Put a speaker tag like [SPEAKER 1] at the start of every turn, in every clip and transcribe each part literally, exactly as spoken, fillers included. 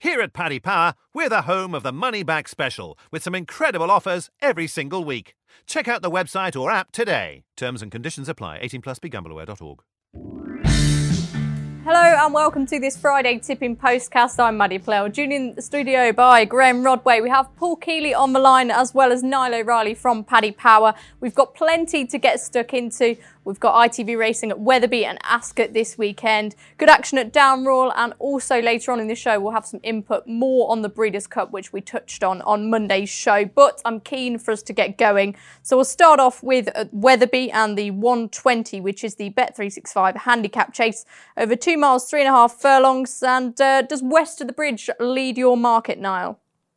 [SPEAKER 1] Here at Paddy Power, we're the home of the Money Back Special, with some incredible offers every single week. Check out the website or app today. Terms and conditions apply. eighteen plus, be gamble aware dot org.
[SPEAKER 2] Hello and welcome to this Friday Tipping Postcast. I'm Maddie Plell, joined in the studio by Graham Rodway. We have Paul Keeley on the line as well as Niall O'Reilly from Paddy Power. We've got plenty to get stuck into. We've got I T V racing at Wetherby and Ascot this weekend. Good action at Downroll, and also later on in the show we'll have some input more on the Breeders' Cup, which we touched on on Monday's show. But I'm keen for us to get going. So we'll start off with Wetherby and the one twenty, which is the Bet three sixty-five handicap chase over two miles, three and a half furlongs. And uh, does West of the Bridge lead your market, Niall?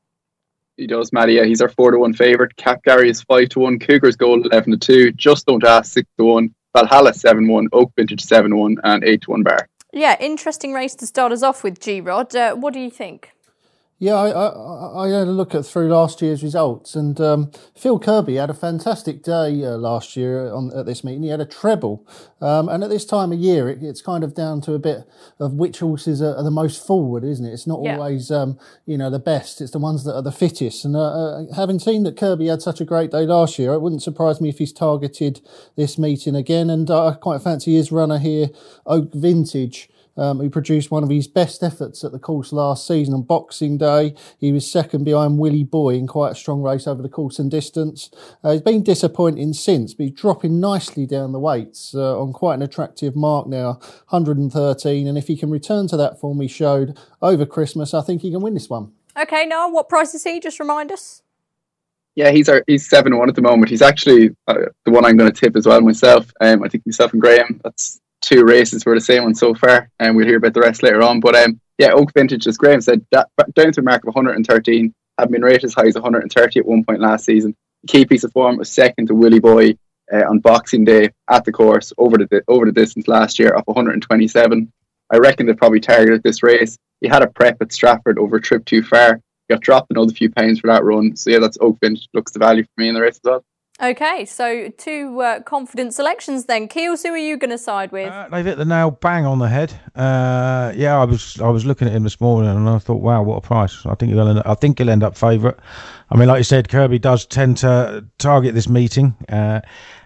[SPEAKER 3] He does, Maddie. Yeah, he's our four to one favourite. Cap Gary is five to one. Cougars Gold eleven to two. Just Don't Ask six to one. Valhalla seven one. Oak Vintage seven one. And eight to one Bar.
[SPEAKER 2] Yeah, interesting race to start us off with, G-Rod. Uh, what do you think?
[SPEAKER 4] Yeah, I, I, I had a look at through last year's results, and um, Phil Kirby had a fantastic day uh, last year on at this meeting. He had a treble, um, and at this time of year, it, it's kind of down to a bit of which horses are, are the most forward, isn't it? It's not yeah. always, um, you know, the best. It's the ones that are the fittest. And uh, uh, having seen that Kirby had such a great day last year, it wouldn't surprise me if he's targeted this meeting again. And uh, I quite fancy his runner here, Oak Vintage. Um, he produced one of his best efforts at the course last season on Boxing Day. He was second behind Willie Boy in quite a strong race over the course and distance. Uh, he's been disappointing since, but he's dropping nicely down the weights uh, on quite an attractive mark now, one hundred thirteen. And if he can return to that form he showed over Christmas, I think he can win this one.
[SPEAKER 2] Okay, Noel, what price is he? Just remind us.
[SPEAKER 3] Yeah, he's our, he's seven to one at the moment. He's actually uh, the one I'm going to tip as well myself. Um, I think myself and Graham, that's two races for the same one so far, and we'll hear about the rest later on. But um, yeah, Oak Vintage, as Graham said, that, down to a mark of one hundred thirteen, had been rated as high as one hundred thirty at one point last season. The key piece of form was second to Willie Boy uh, on Boxing Day at the course over the over the distance last year of one hundred twenty-seven. I reckon they probably targeted this race. He had a prep at Stratford over a trip too far. Got dropped another few pounds for that run. So yeah, that's Oak Vintage. Looks the value for me in the race as well.
[SPEAKER 2] Okay, so two uh, confident selections then. Keels, who are you going to side with?
[SPEAKER 5] Uh, they've hit the nail bang on the head. Uh, yeah, I was I was looking at him this morning and I thought, wow, what a price! I think he'll end, I think he'll end up favourite. I mean, like you said, Kirby does tend to target this meeting, uh,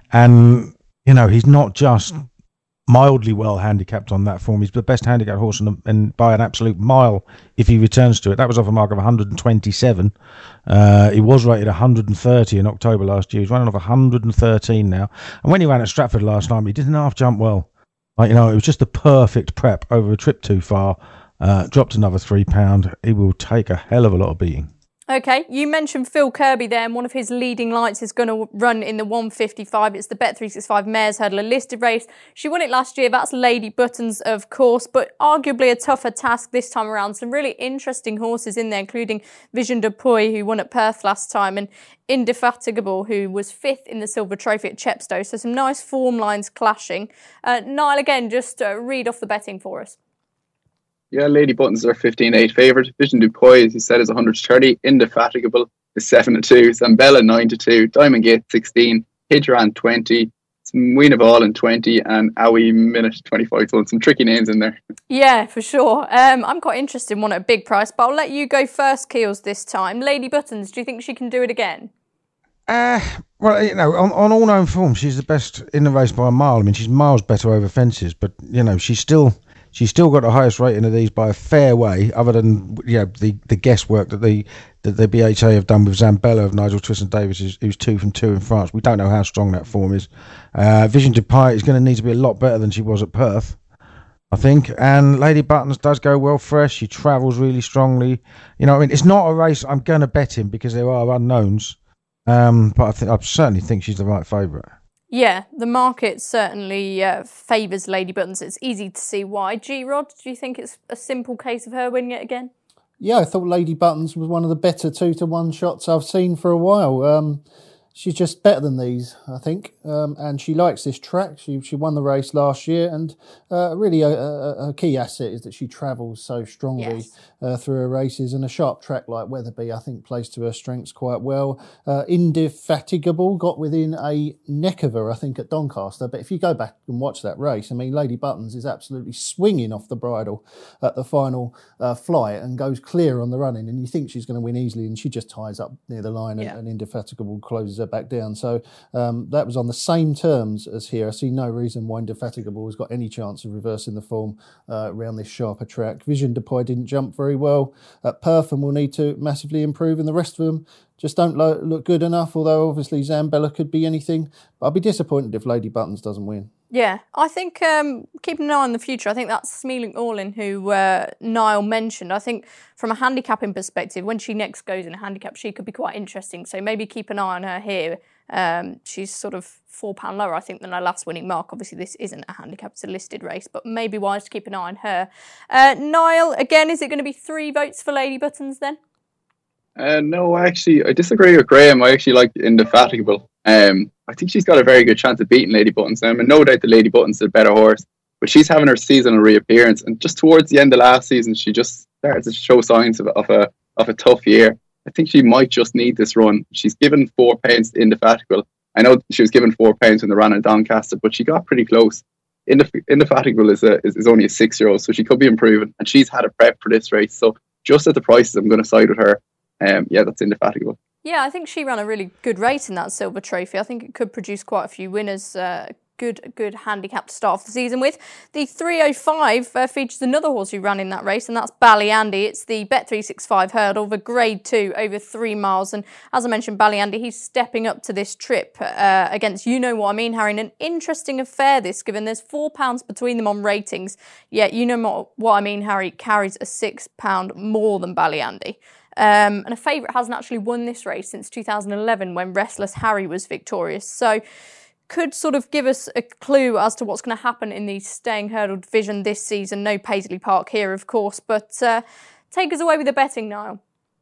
[SPEAKER 5] and you know he's not just mildly well handicapped on that form. He's the best handicapped horse in the, and by an absolute mile if he returns to it. That was off a mark of one hundred twenty-seven. Uh, he was rated one hundred thirty in October last year. He's running off one hundred thirteen now. And when he ran at Stratford last time, he didn't half jump well. Like, you know, it was just the perfect prep over a trip too far. Uh, dropped another three pound. He will take a hell of a lot of beating.
[SPEAKER 2] Okay, you mentioned Phil Kirby there, and one of his leading lights is going to run in the one fifty-five. It's the Bet three sixty-five Mares Hurdler listed race. She won it last year. That's Lady Buttons, of course, but arguably a tougher task this time around. Some really interesting horses in there, including Vision de Puy, who won at Perth last time, and Indefatigable, who was fifth in the Silver Trophy at Chepstow. So some nice form lines clashing. Uh, Niall, again, just uh, read off the betting for us.
[SPEAKER 3] Yeah, Lady Buttons are fifteen eight favourite. Vision du Puy, as you said, is one hundred thirty. Indefatigable is seven to two. Zambella nine to two. Diamond Gate sixteen. Hidran twenty. Ween of All in twenty. And Awi Minute twenty-five. So some tricky names in there.
[SPEAKER 2] Yeah, for sure. Um, I'm quite interested in one at a big price, but I'll let you go first, Keels, this time. Lady Buttons, do you think she can do it again?
[SPEAKER 5] Uh, well, you know, on, on all known form, she's the best in the race by a mile. I mean, she's miles better over fences, but, you know, she's still... She's still got the highest rating of these by a fair way, other than you know the, the guesswork that the that the B H A have done with Zambella of Nigel Twiston-Davies, who's, who's two from two in France. We don't know how strong that form is. Uh, Vision de Puy is going to need to be a lot better than she was at Perth, I think. And Lady Buttons does go well fresh. She travels really strongly. You know, I mean, it's not a race I'm going to bet in because there are unknowns, um, but I, th- I certainly think she's the right favourite.
[SPEAKER 2] Yeah, the market certainly uh, favours Lady Buttons. It's easy to see why. G-Rod, do you think it's a simple case of her winning it again?
[SPEAKER 4] Yeah, I thought Lady Buttons was one of the better two to one shots I've seen for a while. Um, she's just better than these, I think, um, and she likes this track. She she won the race last year, and uh, really a, a, a key asset is that she travels so strongly
[SPEAKER 2] Yes.
[SPEAKER 4] uh, through her races, and a sharp track like Weatherby, I think, plays to her strengths quite well. Uh, Indefatigable got within a neck of her, I think, at Doncaster, but if you go back and watch that race, I mean, Lady Buttons is absolutely swinging off the bridle at the final uh, flight and goes clear on the running, and you think she's going to win easily, and she just ties up near the line,
[SPEAKER 2] Yeah.
[SPEAKER 4] and, and Indefatigable closes her back down. So um, that was on the same terms as here. I see no reason why Indefatigable has got any chance of reversing the form uh, around this sharper track. Vision Deploy didn't jump very well at Perth and will need to massively improve, and the rest of them just don't lo- look good enough, although obviously Zambella could be anything. But I'll be disappointed if Lady Buttons doesn't win.
[SPEAKER 2] Yeah, I think um, keeping an eye on the future, I think that's Smealing Orlin who uh, Niall mentioned. I think from a handicapping perspective, when she next goes in a handicap, she could be quite interesting. So maybe keep an eye on her here. Um, she's sort of four pound lower, I think, than her last winning mark. Obviously, this isn't a handicap, it's a listed race, but maybe wise to keep an eye on her. Uh, Niall, again, is it going to be three votes for Lady Buttons then?
[SPEAKER 3] Uh, no, actually, I disagree with Graham. I actually like Indefatigable. Um, I think she's got a very good chance of beating Lady Buttons. I mean, no doubt that Lady Buttons is a better horse, but she's having her seasonal reappearance, and just towards the end of last season, she just started to show signs of, of a of a tough year. I think she might just need this run. She's given four pounds to Indefatigable. I know she was given four pounds when they ran in Doncaster, but she got pretty close. Indef- Indefatigable is, a, is is only a six-year-old, so she could be improving, and she's had a prep for this race. So just at the prices, I'm going to side with her. Um, yeah, that's Indefatigable.
[SPEAKER 2] Yeah, I think she ran a really good race in that Silver Trophy. I think it could produce quite a few winners. Uh, good good handicap to start off the season with. The three oh five uh, features another horse who ran in that race, and that's Ballyandy. It's the Bet three sixty-five hurdle, the grade two, over three miles. And as I mentioned, Ballyandy, he's stepping up to this trip uh, against You Know What I Mean, Harry. And an interesting affair this, given there's four pounds between them on ratings. Yet You Know What I Mean, Harry carries a six pound more than Ballyandy. Um, and a favourite hasn't actually won this race since two thousand eleven when Restless Harry was victorious. So could sort of give us a clue as to what's going to happen in the staying hurdle division this season. No Paisley Park here, of course, but uh, take us away with the betting, Niall.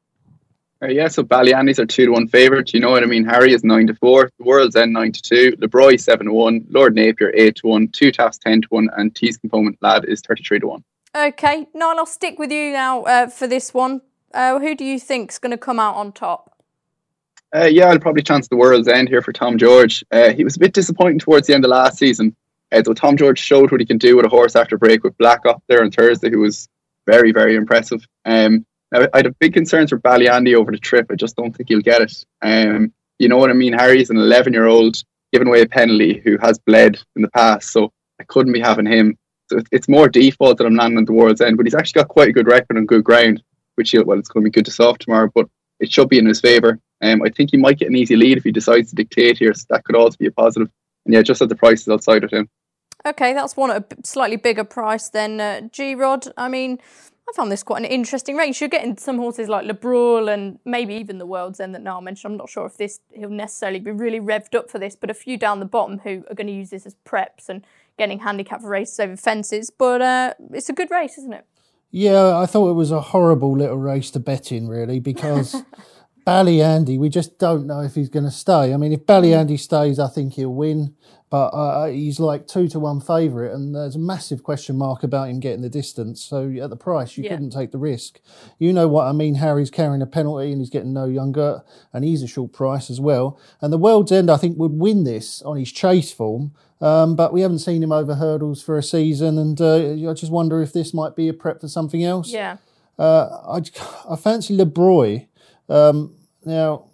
[SPEAKER 3] Uh, yeah, so Ballyandy's are two to one favourite. You know what I mean? Harry is nine to four. The World's End nine to two. LeBroy seven to one. Lord Napier eight to one. Two Taps ten to one, and T's Component Lad is thirty three to one.
[SPEAKER 2] Okay, Niall, I'll stick with you now uh, for this one. Uh, who do you think's going to come out on top?
[SPEAKER 3] Uh, yeah, I'll probably chance the World's End here for Tom George. Uh, he was a bit disappointing towards the end of last season, uh, though Tom George showed what he can do with a horse after break with Black up there on Thursday, who was very, very impressive. Um, now, I had big concerns for Ballyandy over the trip. I just don't think he'll get it. Um, you know what I mean? Harry's an eleven-year-old giving away a penalty who has bled in the past, so I couldn't be having him. So it's more default that I'm landing at the World's End, but he's actually got quite a good record on good ground, which he'll, well, it's going to be good to soft tomorrow, but it should be in his favour. Um, I think he might get an easy lead if he decides to dictate here, so that could also be a positive. And yeah, just at the prices outside of him.
[SPEAKER 2] Okay, that's one at a slightly bigger price than uh, G-Rod. I mean, I found this quite an interesting race. You're getting some horses like Le Brule and maybe even the World's End that Niall mentioned. I'm not sure if this he'll necessarily be really revved up for this, but a few down the bottom who are going to use this as preps and getting handicapped for races over fences. But uh, it's a good race, isn't it?
[SPEAKER 4] Yeah, I thought it was a horrible little race to bet in, really, because Ballyandy, we just don't know if he's going to stay. I mean, if Ballyandy stays, I think he'll win, but uh, he's like two to one favourite, and there's a massive question mark about him getting the distance. So at the price, you
[SPEAKER 2] yeah.
[SPEAKER 4] couldn't take the risk. You know what I mean? Harry's carrying a penalty, and he's getting no younger, and he's a short price as well. And the World's End, I think, would win this on his chase form. Um, but we haven't seen him over hurdles for a season, and uh, I just wonder if this might be a prep for something else.
[SPEAKER 2] Yeah.
[SPEAKER 4] Uh, I, I fancy Le Breuil. Um, now,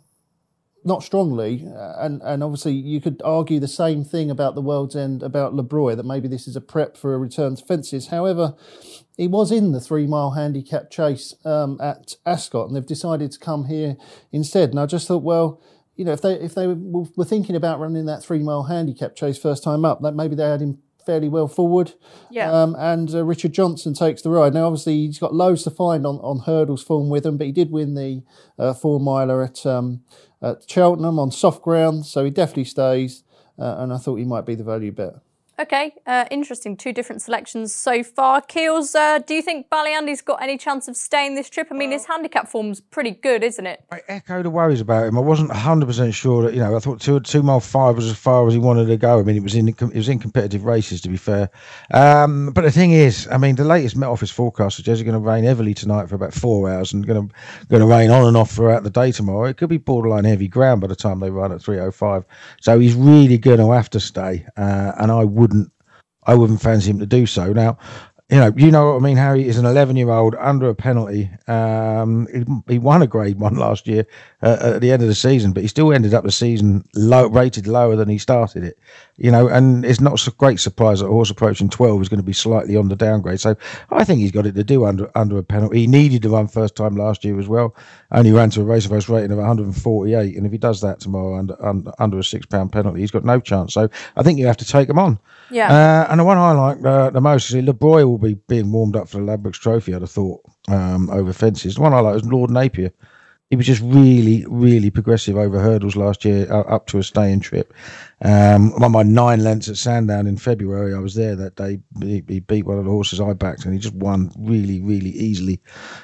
[SPEAKER 4] not strongly, and, and obviously you could argue the same thing about the World's End, about Le Breuil, that maybe this is a prep for a return to fences. However, he was in the three-mile handicap chase um, at Ascot, and they've decided to come here instead. And I just thought, well, you know, if they if they were thinking about running that three-mile handicap chase first time up, that maybe they had him fairly well forward.
[SPEAKER 2] Yeah.
[SPEAKER 4] Um, and uh, Richard Johnson takes the ride. Now, obviously, he's got loads to find on, on hurdles form with him, but he did win the uh, four-miler at, um, at Cheltenham on soft ground, so he definitely stays, uh, and I thought he might be the value bet.
[SPEAKER 2] Okay, uh, interesting. Two different selections so far. Keels, uh, do you think Ballyandy's got any chance of staying this trip? I mean, his handicap form's pretty good, isn't it?
[SPEAKER 5] I echo the worries about him. I wasn't one hundred percent sure that, you know, I thought two, two mile five was as far as he wanted to go. I mean, it was in it was in competitive races, to be fair. Um, but the thing is, I mean, the latest Met Office forecast suggests it's going to rain heavily tonight for about four hours and going to going to rain on and off throughout the day tomorrow. It could be borderline heavy ground by the time they run at three oh five. So he's really going to have to stay, uh, and I wouldn't. I wouldn't fancy him to do so. Now, you know, you know what I mean. Harry is an eleven-year-old under a penalty. Um, he, he won a Grade One last year uh, at the end of the season, but he still ended up the season low, rated lower than he started it. You know, and it's not a great surprise that a horse approaching twelve is going to be slightly on the downgrade. So I think he's got it to do under under a penalty. He needed to run first time last year as well. Only ran to a race race rating of one hundred forty-eight, and if he does that tomorrow under under, under a six pound penalty, he's got no chance. So I think you have to take him on.
[SPEAKER 2] Yeah.
[SPEAKER 5] Uh, and the one I like uh, the most is Le Broy will be being warmed up for the Ladbrokes Trophy, I'd have thought, um, over fences. The one I like is Lord Napier. He was just really, really progressive over hurdles last year, uh, up to a staying trip. Um, on my nine lengths at Sandown in February, I was there that day. He, he beat one of the horses I backed, and he just won really, really easily.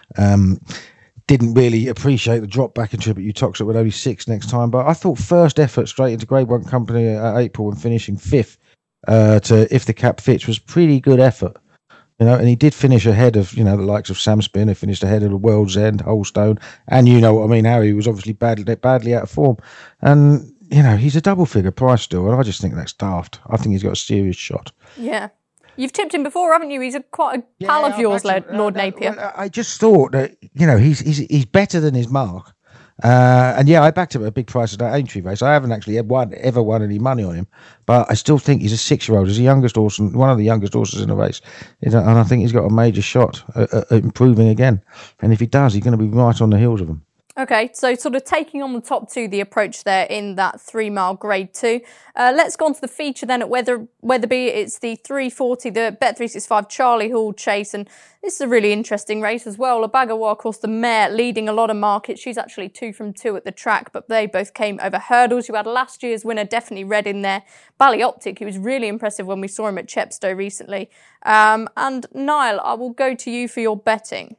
[SPEAKER 5] Um, didn't really appreciate the drop back in trip at Utoxeter with only six next time, but I thought first effort straight into Grade One company at April and finishing fifth uh, to If the Cap Fits was pretty good effort. You know, and he did finish ahead of, you know, the likes of Sam Spin. He finished ahead of the World's End, Holstone, and you know what I mean, Harry was obviously badly badly out of form. And, you know, he's a double figure price still, and I just think that's daft. I think he's got a serious shot.
[SPEAKER 2] Yeah. You've tipped him before, haven't you? He's a quite a pal
[SPEAKER 5] yeah,
[SPEAKER 2] of yours,
[SPEAKER 5] actually,
[SPEAKER 2] Lord
[SPEAKER 5] uh,
[SPEAKER 2] Napier.
[SPEAKER 5] Well, I just thought that, you know, he's he's he's better than his mark. Uh, and yeah, I backed him at a big price at that Aintree race. I haven't actually ever won, ever won any money on him, but I still think he's a six-year-old. He's the youngest horse, one of the youngest horses in the race, and I think he's got a major shot at, at improving again. And if he does, he's going to be right on the heels of him.
[SPEAKER 2] Okay, so sort of taking on the top two, the approach there in that three-mile Grade Two. Uh, let's go on to the feature then at Weather, Wetherby. It's the three forty, the Bet three sixty-five Charlie Hall Chase, and this is a really interesting race as well. La Bagawa, of course, the mare, leading a lot of markets. She's actually two from two at the track, but they both came over hurdles. You had last year's winner, Definitely Red, in there. Ballyoptic, he was really impressive when we saw him at Chepstow recently. Um, and Niall, I will go to you for your betting.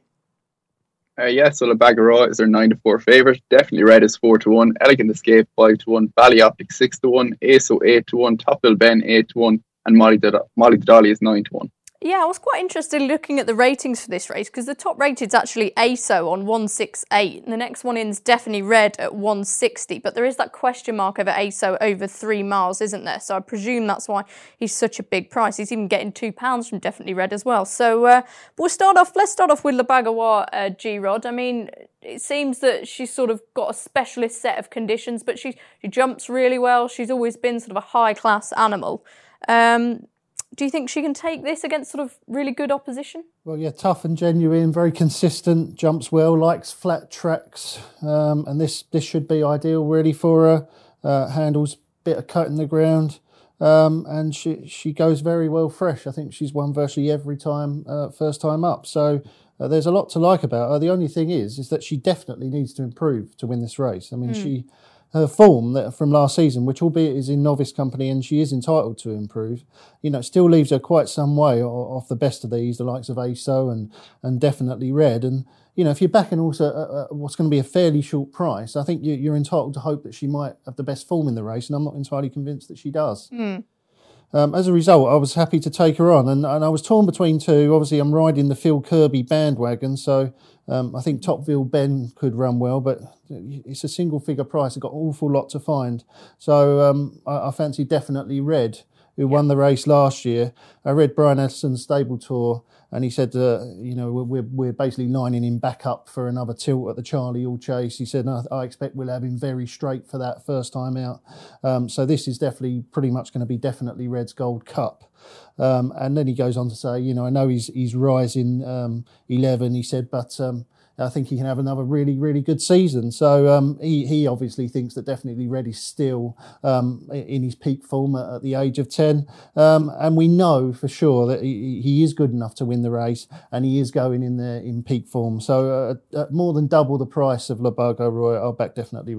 [SPEAKER 3] Uh, yeah, so La Bagaroa is their nine to four favourite. Definitely Red is four to one. Elegant Escape five to one. Ballyoptic six to one. Aso eight to one. Top Bill Ben eight to one. And Molly Dad- Molly Dadali is nine to one.
[SPEAKER 2] Yeah, I was quite interested looking at the ratings for this race because the top rated's actually A S O on one sixty-eight and the next one in's Definitely Red at one sixty, but there is that question mark over A S O over three miles, isn't there? So I presume that's why he's such a big price. He's even getting two pounds from Definitely Red as well. So uh, we'll start off, let's start off with La Bagawa, uh, G-Rod. I mean, it seems that she's sort of got a specialist set of conditions, but she, she jumps really well. She's always been sort of a high-class animal. Um... Do you think she can take this against sort of really good opposition?
[SPEAKER 4] Well, yeah, tough and genuine, very consistent, jumps well, likes flat tracks, um, and this this should be ideal really for her. Uh, handles bit of cut in the ground, um, and she she goes very well fresh. I think she's won virtually every time, uh, first time up. So uh, there's a lot to like about her. The only thing is, is that she definitely needs to improve to win this race. I mean, mm. she. Her form that from last season, which albeit is in novice company and she is entitled to improve, you know, still leaves her quite some way off the best of these, the likes of A S O and and Definitely Red. And, you know, if you're backing also uh, what's going to be a fairly short price, I think you, you're entitled to hope that she might have the best form in the race, and I'm not entirely convinced that she does. Mm. Um, as a result, I was happy to take her on, and, and I was torn between two. Obviously, I'm riding the Phil Kirby bandwagon, so um, I think Topville Ben could run well, but it's a single figure price. I've got an awful lot to find. So um, I, I fancy Definitely Red, who won the race last year. I read Brian Edson's stable tour, and he said, uh, you know, we're we're basically lining him back up for another tilt at the Charlie Hall Chase. He said, I, I expect we'll have him very straight for that first time out. Um, so this is definitely pretty much going to be Definitely Red's Gold Cup. Um, and then he goes on to say, you know, I know he's he's rising um, eleven, he said, but um, I think he can have another really, really good season. So um, he, he obviously thinks that Definitely Red is still um, in his peak form at, at the age of ten. Um, and we know for sure that he, he is good enough to win the race, and he is going in there in peak form. So uh, at more than double the price of La Bagaroa, I'll back Definitely Red.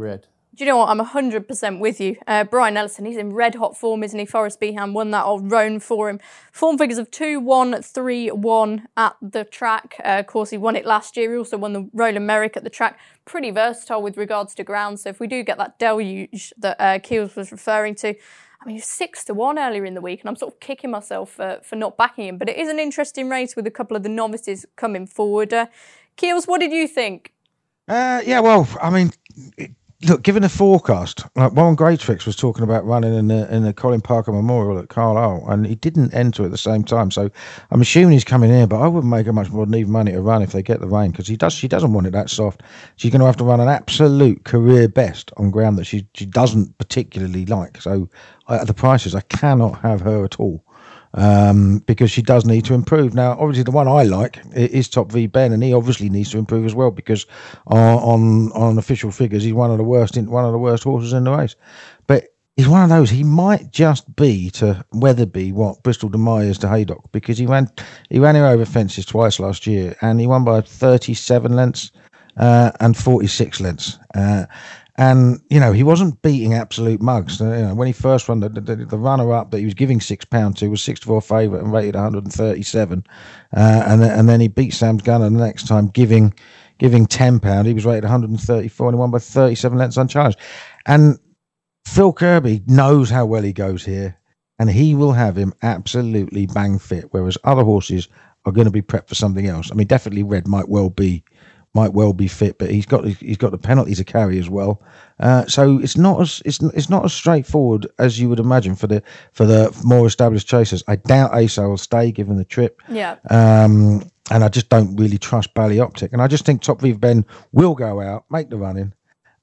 [SPEAKER 2] Do you know what? I'm one hundred percent with you. Uh, Brian Ellison, he's in red-hot form, isn't he? Forest Behan won that old Roan for him. Form figures of two, one, three, one at the track. Uh, of course, he won it last year. He also won the Roland Merrick at the track. Pretty versatile with regards to ground. So if we do get that deluge that uh, Keels was referring to, I mean, he was six to one earlier in the week, and I'm sort of kicking myself for, for not backing him. But it is an interesting race with a couple of the novices coming forward. Uh, Keels, what did you think?
[SPEAKER 5] Uh, yeah, well, I mean... It- Look, given the forecast, like Warren Greatrix was talking about running in the in the Colin Parker Memorial at Carlisle, and he didn't enter at the same time. So I'm assuming he's coming here, but I wouldn't make her much more than even money to run if they get the rain, because he does. She doesn't want it that soft. She's going to have to run an absolute career best on ground that she she doesn't particularly like. So at the prices, I cannot have her at all. Um, because she does need to improve. Now, obviously, the one I like is Top V Ben, and he obviously needs to improve as well, because uh, on on official figures, he's one of the worst in, one of the worst horses in the race. But he's one of those. He might just be to Weatherby what Bristol de Mai is to Haydock, because he ran he ran here over fences twice last year, and he won by thirty-seven lengths uh, and forty-six lengths. Uh, And, you know, he wasn't beating absolute mugs. You know, when he first won, the, the, the runner-up that he was giving six pounds to was six to four favourite and rated one hundred thirty-seven. Uh, and, then, and then he beat Sam's Gunner the next time, giving giving ten pounds. He was rated one hundred thirty-four and he won by thirty-seven lengths unchallenged. And Phil Kirby knows how well he goes here, and he will have him absolutely bang fit, whereas other horses are going to be prepped for something else. I mean, definitely Red might well be might well be fit, but he's got he's got the penalty to carry as well. Uh, so it's not as it's it's not as straightforward as you would imagine for the for the more established chasers. I doubt Aso will stay given the trip.
[SPEAKER 2] Yeah.
[SPEAKER 5] Um, and I just don't really trust Ballyoptic. And I just think Top Viv Ben will go out, make the running,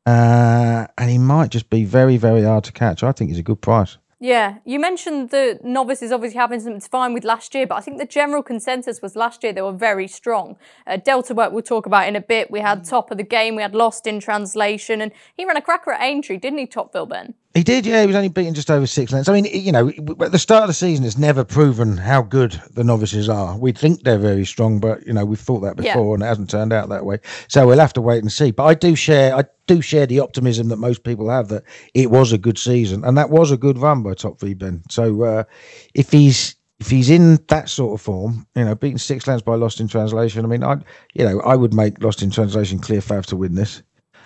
[SPEAKER 5] uh, and he might just be very, very hard to catch. I think he's a good price.
[SPEAKER 2] Yeah, you mentioned the novices obviously having something to find with last year, but I think the general consensus was last year they were very strong. Uh, Delta Work we'll talk about in a bit. We had Top of the Game, we had Lost in Translation, and he ran a cracker at Aintree, didn't he, Top Phil Ben?
[SPEAKER 5] He did, yeah. He was only beaten just over six lengths. I mean, you know, at the start of the season, it's never proven how good the novices are. We think they're very strong, but, you know, we've thought that before, yeah. And it hasn't turned out that way. So we'll have to wait and see. But I do share, I do share the optimism that most people have that it was a good season, and that was a good run by Top V Ben. So uh, if he's if he's in that sort of form, you know, beating six lengths by Lost in Translation, I mean, I, you know, I would make Lost in Translation clear fav to win this.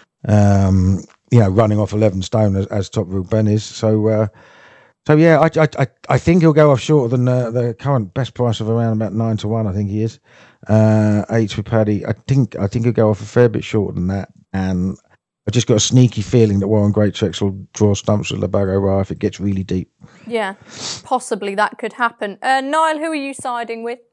[SPEAKER 5] Um, you know, running off eleven stone as, as Top Real Ben is. So, uh, so yeah, I, I, I think he'll go off shorter than uh, the current best price of around about nine to one. I think he is. Uh, eight with Paddy. I think, I think he'll go off a fair bit shorter than that. And I just got a sneaky feeling that Warren Greatrix will draw stumps with Labago Ra if it gets really deep.
[SPEAKER 2] Yeah, possibly that could happen. Uh, Niall, who are you siding with?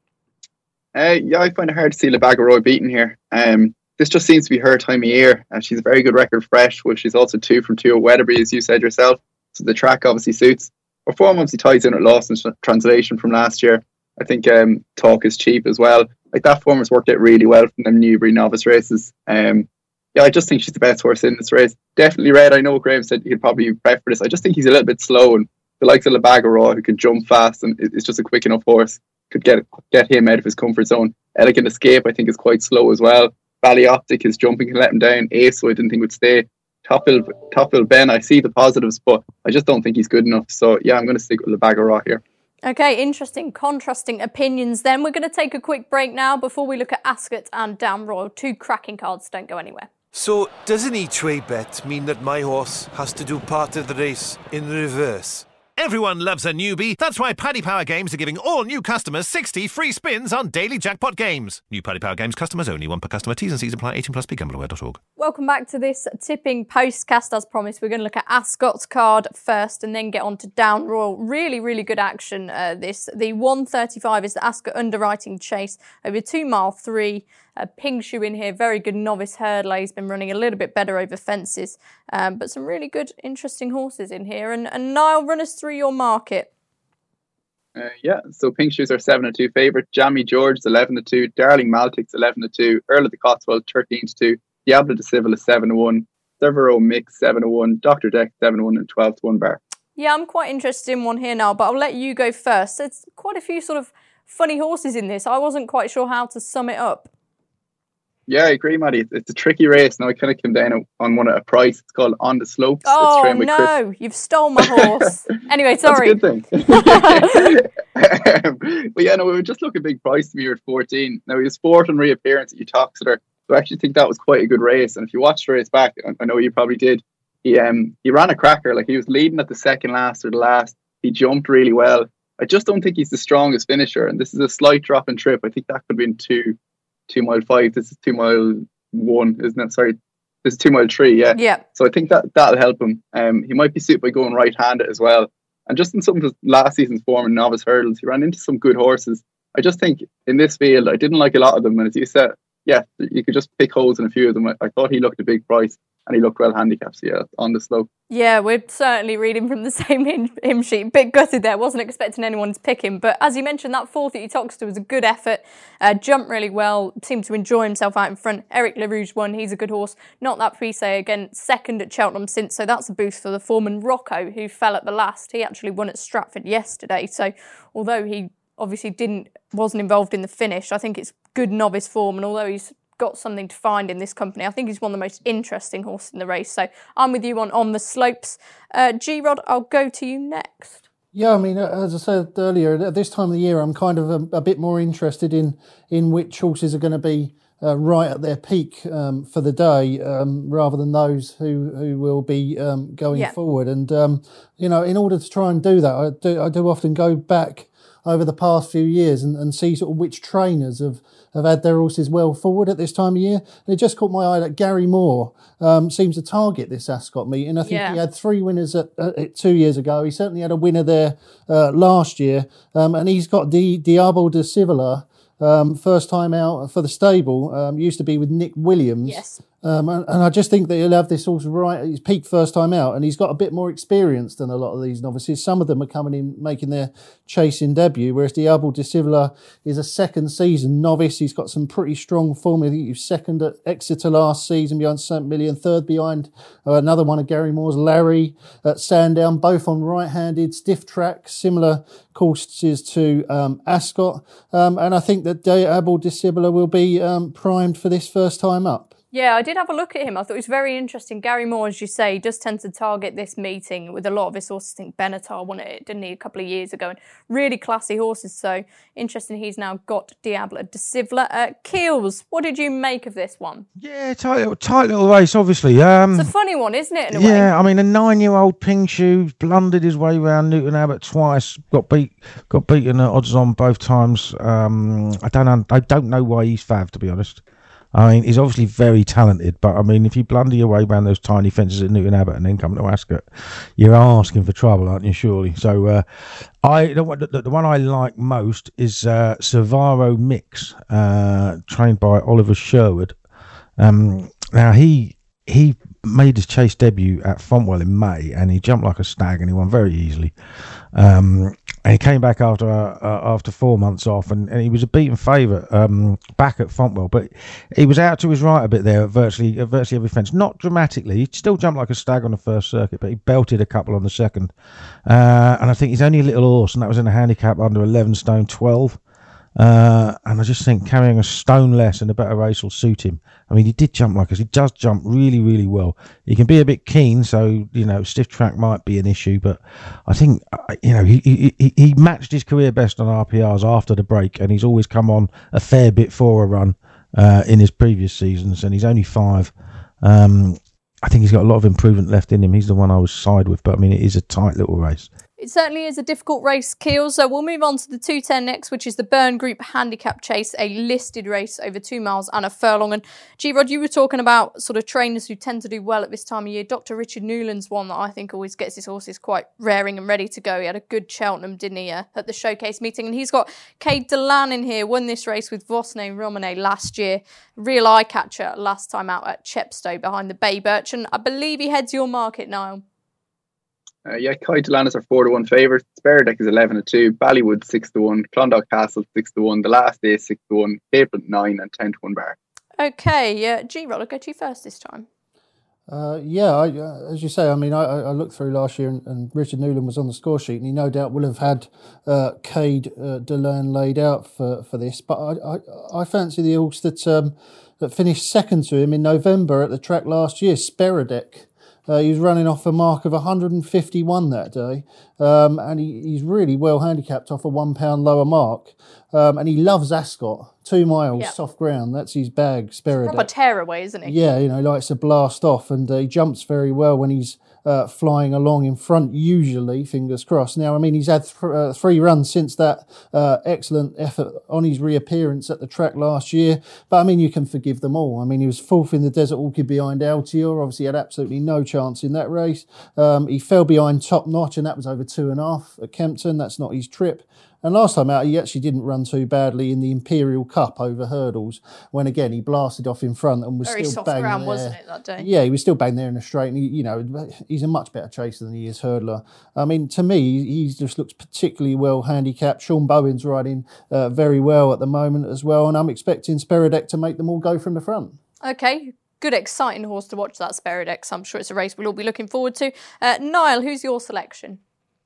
[SPEAKER 3] Uh, yeah, I find it hard to see Labago Ra beaten here. Um, This just seems to be her time of year. Uh, she's a very good record fresh, well, she's also two from two at Weatherby, as you said yourself. So the track obviously suits. Her form obviously ties in at Lost in Translation from last year. I think um, Talk is cheap as well. Like that form has worked out really well from them Newbury novice races. Um, yeah, I just think she's the best horse in this race. Definitely Red. I know Graham said he'd probably prep for this. I just think he's a little bit slow, and the likes of Labago Ra, who can jump fast and is just a quick enough horse, could get get him out of his comfort zone. Elegant Escape, I think, is quite slow as well. Ballyoptic, his jumping can let him down. Ace, I didn't think would stay. Tophill, Tophill Ben, I see the positives, but I just don't think he's good enough. So yeah, I'm going to stick with Labago Ra here.
[SPEAKER 2] Okay, interesting, contrasting opinions then. We're going to take a quick break now before we look at Ascot and Down Royal. Two cracking cards, don't go anywhere.
[SPEAKER 6] So, does an each-way bet mean that my horse has to do part of the race in reverse?
[SPEAKER 1] Everyone loves a newbie. That's why Paddy Power Games are giving all new customers sixty free spins on daily jackpot games. New Paddy Power Games customers only. One per customer. T's and C's apply. eighteen plus. Be gamble aware dot org.
[SPEAKER 2] Welcome back to this tipping postcast. As promised, we're going to look at Ascot's card first and then get on to Down Royal. Really, really good action. Uh, this the one thirty-five is the Ascot Underwriting Chase over two mile three. Uh, Ping Shu in here, very good novice hurdler. He's been running a little bit better over fences, um, but some really good, interesting horses in here. And, and Niall, run us through your market.
[SPEAKER 3] Uh, yeah, so Pink Shoes are seven to two favourite. Jammy George is eleven to two. Darling Maltic's eleven to two. Earl of the Cotswold thirteen to two. Diablo de Civil is seven to one. Severo Mix seven to one. Doctor Deck seven to one and twelve to one bar.
[SPEAKER 2] Yeah, I'm quite interested in one here now, but I'll let you go first. There's quite a few sort of funny horses in this. I wasn't quite sure how to sum it up.
[SPEAKER 3] Yeah, I agree, Maddie. It's, it's a tricky race. Now I kind of came down on one at a price. It's called On the Slopes.
[SPEAKER 2] Oh
[SPEAKER 3] it's
[SPEAKER 2] no,
[SPEAKER 3] Chris.
[SPEAKER 2] You've stolen my horse. Anyway, sorry.
[SPEAKER 3] That's a good thing. um, but yeah, no, we were just looking big price to me at fourteen. Now he was fourth on reappearance at Uttoxeter. So I actually think that was quite a good race. And if you watched the race back, I know you probably did. He um he ran a cracker. Like he was leading at the second last or the last. He jumped really well. I just don't think he's the strongest finisher. And this is a slight drop in trip. I think that could have been two. Two mile five. This is two mile one, isn't it? Sorry, this is two mile three. Yeah.
[SPEAKER 2] Yeah.
[SPEAKER 3] So I think that that'll help him. Um, he might be suited by going right-handed as well. And just in some of his last season's form in novice hurdles, he ran into some good horses. I just think in this field, I didn't like a lot of them. And as you said, yeah, you could just pick holes in a few of them. I, I thought he looked a big price. And he looked well handicapped, so yeah, on the slope.
[SPEAKER 2] Yeah, we're certainly reading from the same hymn, hymn sheet. Bit gutted there, wasn't expecting anyone to pick him. But as you mentioned, that fourth at Uttoxeter was a good effort. Uh, jumped really well, seemed to enjoy himself out in front. Eric LaRouge won, he's a good horse. Not that Prise again, second at Cheltenham since, so that's a boost for the foreman. Rocco, who fell at the last, he actually won at Stratford yesterday. So although he obviously didn't wasn't involved in the finish, I think it's good novice form. And although he's got something to find in this company, I think he's one of the most interesting horses in the race. So I'm with you on on the slopes. Uh, G-Rod, I'll go to you next.
[SPEAKER 4] Yeah, I mean, as I said earlier, at this time of the year, I'm kind of a, a bit more interested in in which horses are going to be uh, right at their peak um, for the day, um, rather than those who who will be um, going
[SPEAKER 2] yeah.
[SPEAKER 4] forward. And um, you know, in order to try and do that, I do I do often go back over the past few years and, and see sort of which trainers have, have had their horses well forward at this time of year. And it just caught my eye that Gary Moore um, seems to target this Ascot meeting. I think
[SPEAKER 2] yeah.
[SPEAKER 4] he had three winners at, at two years ago. He certainly had a winner there uh, last year. Um, and he's got Di- Diabo de Civila, um, first time out for the stable, um, used to be with Nick Williams.
[SPEAKER 2] Yes.
[SPEAKER 4] Um, and, and I just think that he'll have this horse right at his peak first time out, and he's got a bit more experience than a lot of these novices. Some of them are coming in, making their chasing debut, whereas Diabo de Civila is a second season novice. He's got some pretty strong form. I think he was second at Exeter last season behind Saint Million, third behind uh, another one of Gary Moore's, Larry at Sandown, both on right-handed, stiff track, similar courses to um, Ascot. Um, and I think that Diabo de Civila will be um, primed for this first time up.
[SPEAKER 2] Yeah, I did have a look at him. I thought it was very interesting. Gary Moore, as you say, does tend to target this meeting with a lot of his horses. I think Benatar won it, didn't he, a couple of years ago? And really classy horses. So interesting he's now got Diabo de Civila. Uh, Keels, what did you make of this one?
[SPEAKER 5] Yeah, tight little, tight little race, obviously. Um,
[SPEAKER 2] it's a funny one, isn't it, in a
[SPEAKER 5] yeah,
[SPEAKER 2] way?
[SPEAKER 5] I mean, a nine-year-old Ping Shu blundered his way around Newton Abbott twice. Got beat, got beaten at odds on both times. Um, I don't know. I don't know why he's fav, to be honest. I mean, he's obviously very talented, but I mean, if you blunder your way around those tiny fences at Newton Abbott and then come to Ascot, you're asking for trouble, aren't you? Surely. So, uh, I the, the, the one I like most is uh, Savaro Mix, uh, trained by Oliver Sherwood. Um, now he he made his chase debut at Fontwell in May, and he jumped like a stag, and he won very easily. Um, and he came back after uh, after four months off, and, and he was a beaten favourite um, back at Fontwell, but he was out to his right a bit there at virtually at virtually every fence. Not dramatically, he still jumped like a stag on the first circuit, but he belted a couple on the second. Uh, and I think he's only a little horse, and that was in a handicap under eleven stone twelve. Uh, and I just think carrying a stone less and a better race will suit him. I mean, he did jump like us. He does jump really, really well. He can be a bit keen, so, you know, stiff track might be an issue. But I think, you know, he he, he matched his career best on R P Rs after the break, and he's always come on a fair bit for a run uh, in his previous seasons, and he's only five. Um, I think he's got a lot of improvement left in him. He's the one I was side with, but I mean, it is a tight little race.
[SPEAKER 2] It certainly is a difficult race, Keel. So we'll move on to the two ten next, which is the Burn Group Handicap Chase, a listed race over two miles and a furlong. And G-Rod, you were talking about sort of trainers who tend to do well at this time of year. Doctor Richard Newland's one that I think always gets his horses quite raring and ready to go. He had a good Cheltenham, didn't he, uh, at the showcase meeting. And he's got Cade Delan in here, won this race with Vosne Romane last year. Real eye catcher last time out at Chepstow behind the Bay Birch. And I believe he heads your market, Niall.
[SPEAKER 3] Uh, yeah, Cade Delan is our four to one favourite. Sparedeck is eleven to two. Ballywood six to one. Clondalk Castle six to one. The Last Day six to one. Capel nine and ten to one bar.
[SPEAKER 2] Okay, uh, G-Rod, I'll go to you first this time.
[SPEAKER 4] Uh, yeah, I, uh, as you say, I mean, I, I looked through last year and, and Richard Newland was on the score sheet and he no doubt will have had uh, Cade uh, Delaine laid out for, for this. But I, I, I fancy the horse that, um, that finished second to him in November at the track last year, Speredek. Uh, he was running off a mark of one hundred fifty-one that day, um, and he, he's really well handicapped off a one pound lower mark. Um, and he loves Ascot, two miles, yep. soft ground. That's his bag, Speredek.
[SPEAKER 2] Proper tearaway, isn't he?
[SPEAKER 4] Yeah, you know, he likes to blast off, and uh, he jumps very well when he's uh, flying along in front, usually, fingers crossed. Now, I mean, he's had th- uh, three runs since that uh, excellent effort on his reappearance at the track last year, but I mean, you can forgive them all. I mean, he was fourth in the Desert Orchid behind Altior, obviously had absolutely no chance in that race. Um, he fell behind Top Notch, and that was over two and a half at Kempton. That's not his trip. And last time out, he actually didn't run too badly in the Imperial Cup over hurdles, when again he blasted off in front and was
[SPEAKER 2] Very
[SPEAKER 4] still
[SPEAKER 2] soft
[SPEAKER 4] bang
[SPEAKER 2] ground,
[SPEAKER 4] there.
[SPEAKER 2] Wasn't it, that day?
[SPEAKER 4] Yeah, he was still bang there in a straight, and he, you know, he's a much better chaser than he is hurdler. I mean, to me, he just looks particularly well handicapped. Sean Bowen's riding uh, very well at the moment as well, and I'm expecting Speredek to make them all go from the front.
[SPEAKER 2] Okay. Good, exciting horse to watch, that Speredek. I'm sure it's a race we'll all be looking forward to. Uh, Niall, who's your selection?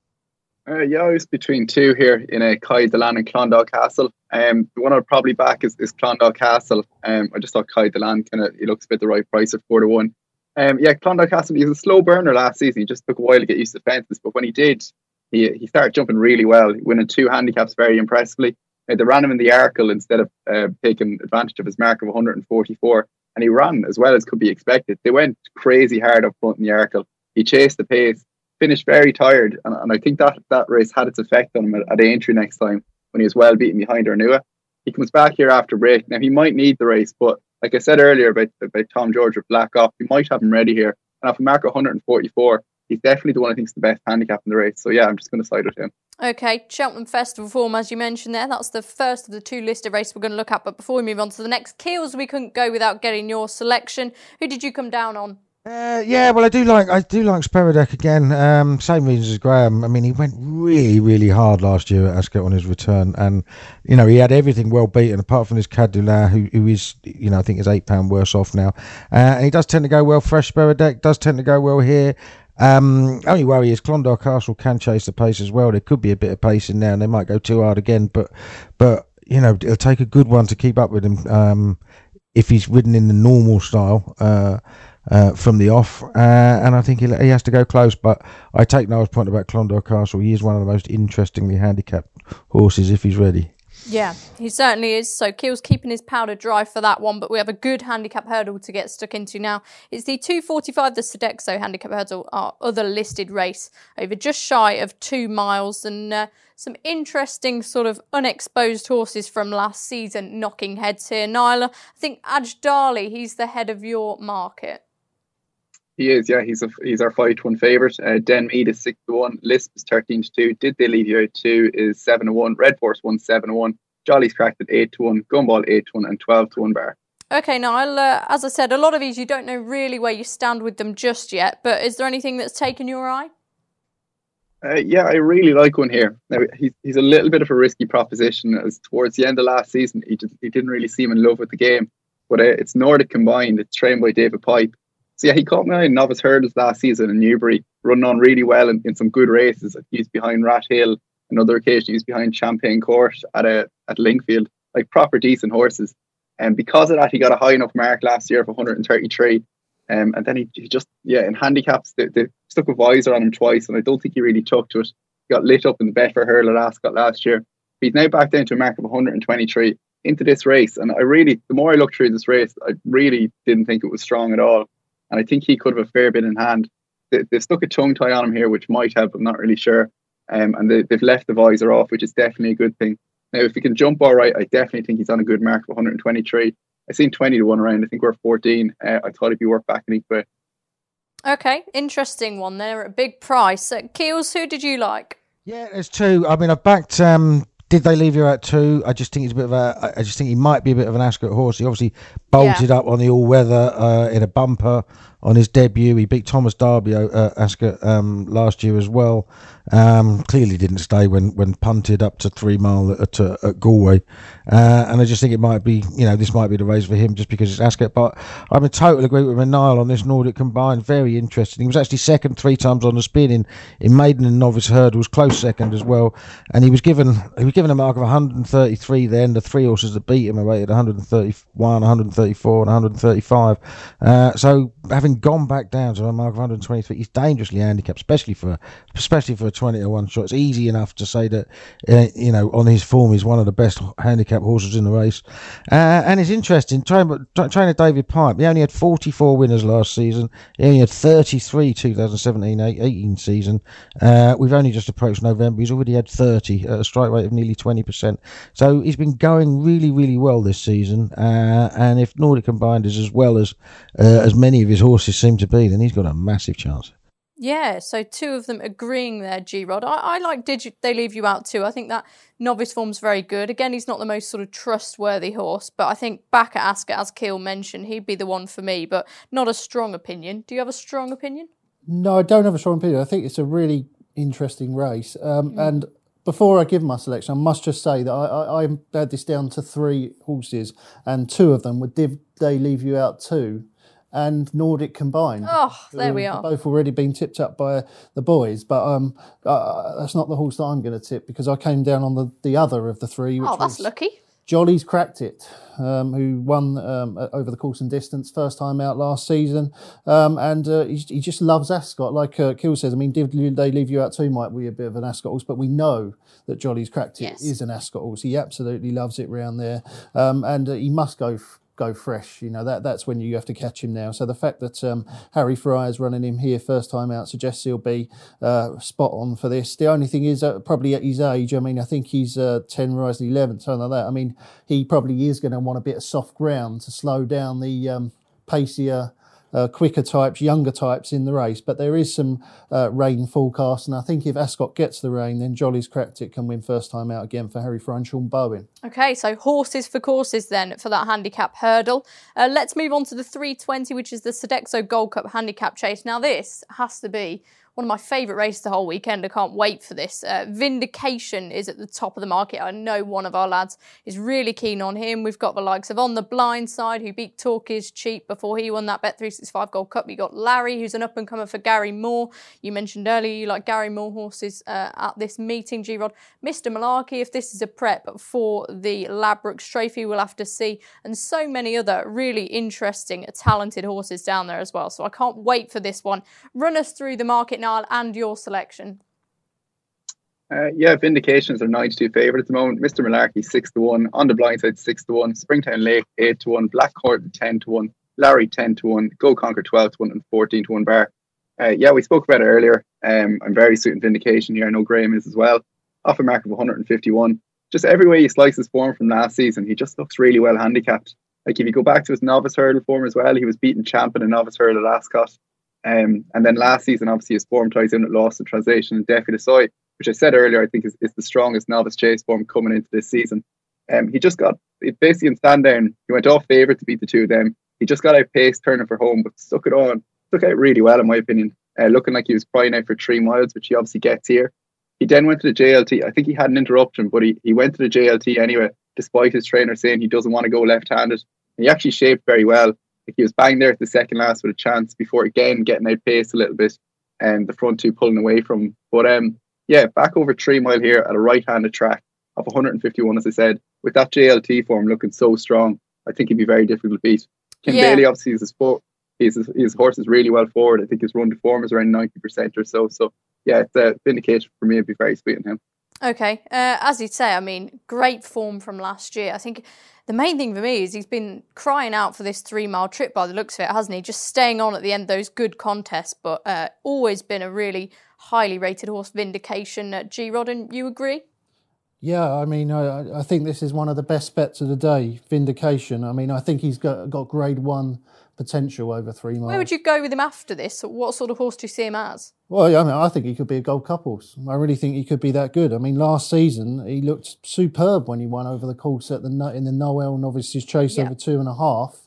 [SPEAKER 3] Uh, yeah, I was between two here in a Kai Delan and Clondalk Castle. Um, the one I'd probably back is, is Clondalk Castle. Um, I just thought Kai Delan kind of he looks a bit the right price at four to one. Um, yeah, Clondalk Castle. He was a slow burner last season. He just took a while to get used to fences, but when he did, he he started jumping really well, winning two handicaps very impressively. Uh, they ran him in the Arkle instead of uh, taking advantage of his mark of one hundred forty-four, and he ran as well as could be expected. They went crazy hard up front in the Arkle. He chased the pace. Finished very tired, and, and I think that that race had its effect on him at, at Aintree next time when he was well beaten behind Arnua. He comes back here after break. Now, he might need the race, but like I said earlier about, about Tom George with Black Off, he might have him ready here. And off a mark of one hundred forty-four, he's definitely the one I think is the best handicap in the race. So yeah, I'm just going to side with him.
[SPEAKER 2] Okay, Cheltenham Festival form, as you mentioned there, that's the first of the two listed races we're going to look at. But before we move on to the next, Keels, we couldn't go without getting your selection. Who did you come down on?
[SPEAKER 5] Uh, yeah, well, I do like I do like Speredek again. Um, same reasons as Graham. I mean, he went really, really hard last year at Ascot on his return, and you know he had everything well beaten apart from his Cadula, who who is you know I think is eight pound worse off now. Uh, and he does tend to go well. Fresh Speredek does tend to go well here. Um, only worry is Clondalk Castle can chase the pace as well. There could be a bit of pace in there, and they might go too hard again. But but you know it'll take a good one to keep up with him um, if he's ridden in the normal style. Uh, Uh, from the off, uh, and I think he, he has to go close. But I take Noel's point about Clondalk Castle. He is one of the most interestingly handicapped horses if he's ready.
[SPEAKER 2] Yeah, he certainly is. So Keel's keeping his powder dry for that one, but we have a good handicap hurdle to get stuck into now. It's the two forty-five, the Sodexo handicap hurdle, our other listed race, over just shy of two miles, and uh, some interesting sort of unexposed horses from last season knocking heads here. Nyla, I think Ajdali, he's the head of your market.
[SPEAKER 3] He is, yeah. He's a, he's our five to one favourite. Uh, Denmead is six to one. Lisp is thirteen to two. Did They Leave You Out two is seven to one. Red Force one seven to one. Jolly's cracked at eight to one. Gumball eight to one and twelve to one bar.
[SPEAKER 2] Okay, Niall, uh, as I said, a lot of these you don't know really where you stand with them just yet, but is there anything that's taken your eye?
[SPEAKER 3] Uh, yeah, I really like one here. Now, he's, he's a little bit of a risky proposition, as towards the end of last season, he, just, he didn't really seem in love with the game. But uh, it's Nordic Combined. It's trained by David Pipe. So yeah, he caught me in novice hurdles last season in Newbury, running on really well in, in some good races. He was behind Rat Hill. Another occasion, he was behind Champagne Court at a at Linkfield, like proper decent horses. And because of that, he got a high enough mark last year of one hundred thirty-three. Um, and then he, he just, yeah, in handicaps, they, they stuck a visor on him twice, and I don't think he really took to it. He got lit up in the Betfair hurdle at Ascot last year. He's now back down to a mark of one hundred twenty-three into this race. And I really, the more I looked through this race, I really didn't think it was strong at all. And I think he could have a fair bit in hand. They, they've stuck a tongue tie on him here, which might help. I'm not really sure. Um, and they, they've left the visor off, which is definitely a good thing. Now, if he can jump all right, I definitely think he's on a good mark of one hundred twenty-three. I've seen twenty to one around. I think we're fourteen. Uh, I thought it'd be worth backing each way.
[SPEAKER 2] Okay, interesting one there at a big price. Uh, Keels, who did you like?
[SPEAKER 5] Yeah, there's two. I mean, I've backed... Um, Did They Leave You Out two? I just think he's a bit of a. I just think he might be a bit of an Ascot horse. He obviously bolted yeah. up on the all-weather uh, in a bumper on his debut. He beat Thomas Darby uh, Ascot um, last year as well. Um, clearly didn't stay when, when punted up to three mile at, at, at Galway. Uh, and I just think it might be, you know, this might be the race for him just because it's Ascot. But I'm in total agreement with Niall on this Nordic Combined. Very interesting. He was actually second three times on the spin in, in maiden and novice hurdles, close second as well. And he was given he was given a mark of one hundred thirty-three then. The three horses that beat him are rated one hundred thirty-one, one hundred thirty-four and one hundred thirty-five. Uh, so having gone back down to a mark of one hundred twenty-three, he's dangerously handicapped, especially for especially for a twenty to one shot. It's easy enough to say that, uh, you know, on his form, he's one of the best handicapped horses in the race. Uh, and it's interesting, trainer, trainer David Pipe, he only had forty-four winners last season. He only had thirty-three two thousand seventeen eighteen season. Uh, we've only just approached November. He's already had thirty at a strike rate of nearly twenty percent. So he's been going really, really well this season. Uh, and if Nordic Combined is as well as uh, as many of his horses seem to be, then he's got a massive chance.
[SPEAKER 2] Yeah, so two of them agreeing there, G-Rod. I, I like Did You, They Leave You Out too. I think that novice form's very good. Again, he's not the most sort of trustworthy horse, but I think back at Ascot, as Keel mentioned, he'd be the one for me, but not a strong opinion. Do you have a strong opinion?
[SPEAKER 4] No, I don't have a strong opinion. I think it's a really interesting race. Um, mm. And before I give my selection, I must just say that I, I, I had this down to three horses, and two of them were Did They Leave You Out too, and Nordic Combined.
[SPEAKER 2] Oh, there we are.
[SPEAKER 4] Both already been tipped up by the boys, but um, uh, that's not the horse that I'm going to tip because I came down on the, the other of the three. Which
[SPEAKER 2] oh, that's
[SPEAKER 4] was
[SPEAKER 2] lucky.
[SPEAKER 4] Jolly's Cracked It, um, who won um, over the course and distance, first time out last season. Um, and uh, he, he just loves Ascot. Like uh, Keel says, I mean, Did They Leave You Out too might be a bit of an Ascot horse, but we know that Jolly's Cracked It yes. is an Ascot horse. He absolutely loves it round there. Um, and uh, he must go... F- go fresh, you know, that that's when you have to catch him now. So the fact that um, Harry Fry's running him here first time out suggests he'll be uh, spot on for this. The only thing is uh, probably at his age, I mean, I think he's uh, ten rising eleven, something like that. I mean, he probably is going to want a bit of soft ground to slow down the um, pacier, uh, quicker types, younger types in the race. But there is some uh, rain forecast, and I think if Ascot gets the rain, then Jolly's Cracked It can win first time out again for Harry Fry and Sean Bowen.
[SPEAKER 2] Okay, so horses for courses then for that handicap hurdle. Uh, let's move on to the three twenty, which is the Sodexo Gold Cup handicap chase. Now this has to be one of my favourite races the whole weekend. I can't wait for this. Uh, Vindication is at the top of the market. I know one of our lads is really keen on him. We've got the likes of On the Blind Side, who beat Talk Is Cheap before he won that Bet three sixty-five Gold Cup. You got Larry, who's an up-and-comer for Gary Moore. You mentioned earlier you like Gary Moore horses uh, at this meeting, G-Rod. Mister Malarkey, if this is a prep for the Ladbrokes Trophy, we'll have to see. And so many other really interesting, talented horses down there as well. So I can't wait for this one. Run us through the market, Niall, and your selection.
[SPEAKER 3] Uh, yeah, Vindications are ninety-two favourite at the moment. Mister Malarkey six to one. On the Blind Side six to one. Springtown Lake eight to one. Black Horton ten to one. Larry ten to one. Go Conquer twelve to one and fourteen to one bar. Uh, yeah, we spoke about it earlier. Um, I'm very suiting Vindication here. I know Graham is as well. Off a mark of one hundred fifty-one. Just every way he slices his form from last season, he just looks really well handicapped. Like if you go back to his novice hurdle form as well, he was beaten champ in a novice hurdle at Ascot. Um, and then last season, obviously, his form ties in at Lost in Translation and Defi Desoy, which I said earlier, I think is, is the strongest novice chase form coming into this season. Um, he just got, it basically in stand down, he went off favourite to beat the two of them. He just got outpaced turning for home, but stuck it on, stuck out really well, in my opinion. Uh, looking like he was crying out for three miles, which he obviously gets here. He then went to the J L T. I think he had an interruption, but he, he went to the J L T anyway, despite his trainer saying he doesn't want to go left-handed. And he actually shaped very well. Like he was bang there at the second last with a chance before again getting outpaced a little bit and the front two pulling away from him. But um, yeah, back over three mile here at a right-handed track of one hundred fifty-one, as I said, with that J L T form looking so strong, I think he'd be very difficult to beat. Kim yeah. Bailey obviously is his sport. His, his horse is really well forward. I think his run to form is around ninety percent or so. So yeah, it's a vindication for me. It'd be very sweet on him.
[SPEAKER 2] Okay, uh, as you'd say, I mean, great form from last year. I think the main thing for me is he's been crying out for this three-mile trip by the looks of it, hasn't he? Just staying on at the end of those good contests, but uh, always been a really highly rated horse. Vindication. Uh, G-Rod, and you agree?
[SPEAKER 4] Yeah, I mean, I, I think this is one of the best bets of the day, Vindication. I mean, I think he's got, got grade one potential over three miles.
[SPEAKER 2] Where would you go with him after this? What sort of horse do you see him as?
[SPEAKER 4] Well, I mean, I think he could be a Gold Cup horse. I really think he could be that good. I mean, last season he looked superb when he won over the course at the in the Noel Novices Chase yeah. over two and a half.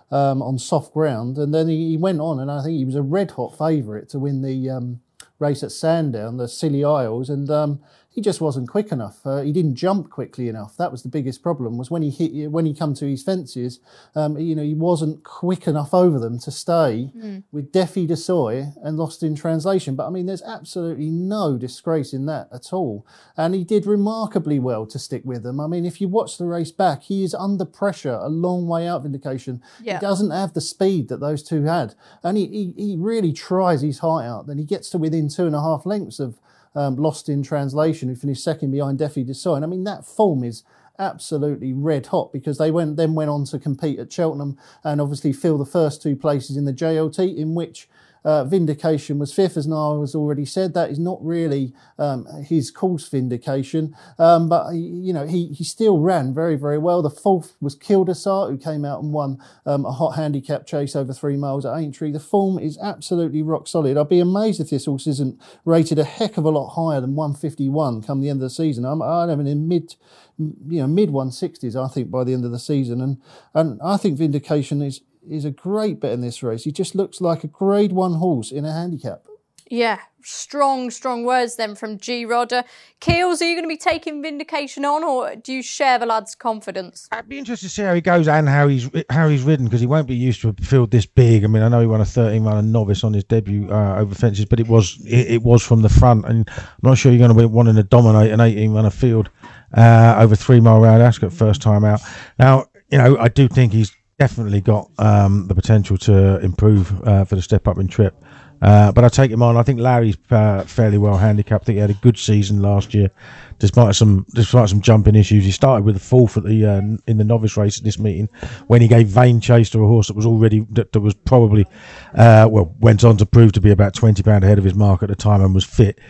[SPEAKER 4] um, on soft ground, and then he, he went on, and I think he was a red hot favourite to win the um, race at Sandown, the Scilly Isles, and um, he just wasn't quick enough. Uh, he didn't jump quickly enough. That was the biggest problem. Was when he hit, when he come to his fences, um, you know, he wasn't quick enough over them to stay mm. with Defi Desoy and Lost in Translation. But I mean, there's absolutely no disgrace in that at all. And he did remarkably well to stick with them. I mean, if you watch the race back, he is under pressure a long way out. Vindication. Yeah. He doesn't have the speed that those two had, and he, he he really tries his heart out. Then he gets to within two and a half lengths of Um, Lost in Translation, who finished second behind Defi Desoy. And I mean, that form is absolutely red hot, because they went then went on to compete at Cheltenham and obviously fill the first two places in the J L T, in which uh, Vindication was fifth. As Niall has already said, that is not really um, his course, Vindication, um, but you know he he still ran very very well. The fourth was Kildesart, who came out and won um, a hot handicap chase over three miles at Aintree. The form is absolutely rock solid. I'd be amazed if this horse isn't rated a heck of a lot higher than one fifty-one come the end of the season. I'm I'd have it in mid you know mid one sixties, I think, by the end of the season, and and I think Vindication is. is a great bet in this race. He just looks like a grade one horse in a handicap.
[SPEAKER 2] Yeah, strong, strong words then from G. Rodder. Keels, are you going to be taking Vindication on, or do you share the lad's confidence?
[SPEAKER 5] I'd be interested to see how he goes and how he's how he's ridden, because he won't be used to a field this big. I mean, I know he won a thirteen runner novice on his debut uh, over fences, but it was it, it was from the front, and I'm not sure you're going to be wanting to dominate an eighteen runner field uh, over three mile round Ascot first time out. Now, you know, I do think he's definitely got um, the potential to improve uh, for the step up in trip. Uh, but I take him on. I think Larry's uh, fairly well handicapped. I think he had a good season last year, despite some despite some jumping issues. He started with a fourth at the uh, in the novice race at this meeting, when he gave vain chase to a horse that was already that, that was probably uh, well went on to prove to be about twenty pound ahead of his mark at the time and was fit.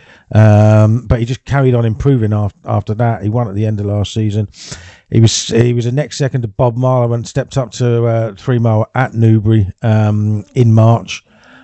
[SPEAKER 5] Um, but he just carried on improving after after that. He won at the end of last season. He was he was a next second to Bob Marlow and stepped up to uh, three mile at Newbury um, in March.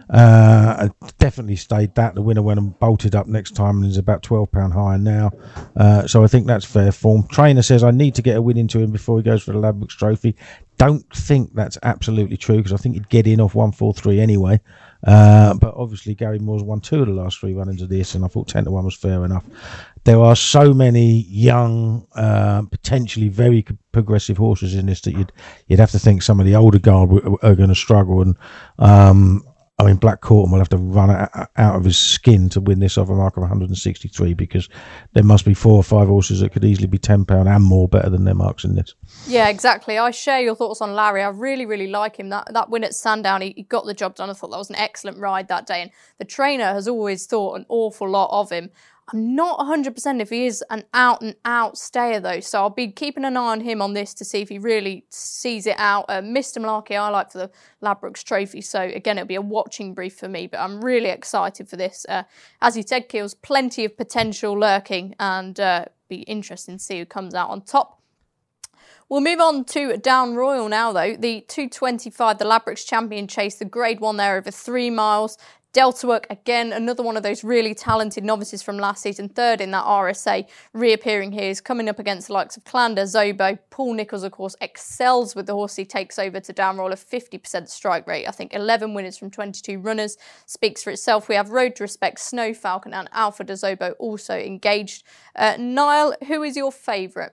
[SPEAKER 5] Uh, definitely stayed that. The winner went and bolted up next time and is about twelve pound higher now. Uh, so I think that's fair form. Trainer says I need to get a win into him before he goes for the Ladbrokes Trophy. Don't think that's absolutely true, because I think he'd get in off one four three anyway. Uh, but obviously Gary Moore's won two of the last three run-ins of this, and I thought ten to one was fair enough. There are so many young, uh, potentially very progressive horses in this that you'd you'd have to think some of the older guard are going to struggle. And um, I mean, Black Corton will have to run out of his skin to win this off a mark of one sixty-three, because there must be four or five horses that could easily be ten pound and more better than their marks in this.
[SPEAKER 2] Yeah, exactly. I share your thoughts on Larry. I really, really like him. That that win at Sandown, he, he got the job done. I thought that was an excellent ride that day. And the trainer has always thought an awful lot of him. I'm not one hundred percent if he is an out-and-out stayer, though, so I'll be keeping an eye on him on this to see if he really sees it out. Uh, Mister Malarkey I like for the Ladbrokes Trophy, so again, it'll be a watching brief for me, but I'm really excited for this. Uh, as you said, Keels, plenty of potential lurking, and uh, be interesting to see who comes out on top. We'll move on to Down Royal now, though. The two twenty-five, the Ladbrokes Champion Chase, the grade one there over three miles. Delta Work, again, another one of those really talented novices from last season, third in that R S A, reappearing here. Is coming up against the likes of Clander, Zobo. Paul Nicholls, of course, excels with the horse he takes over to Down Royal, a fifty percent strike rate. I think eleven winners from twenty-two runners speaks for itself. We have Road to Respect, Snow Falcon and Alpha de Zobo also engaged. Uh, Niall, who is your favourite?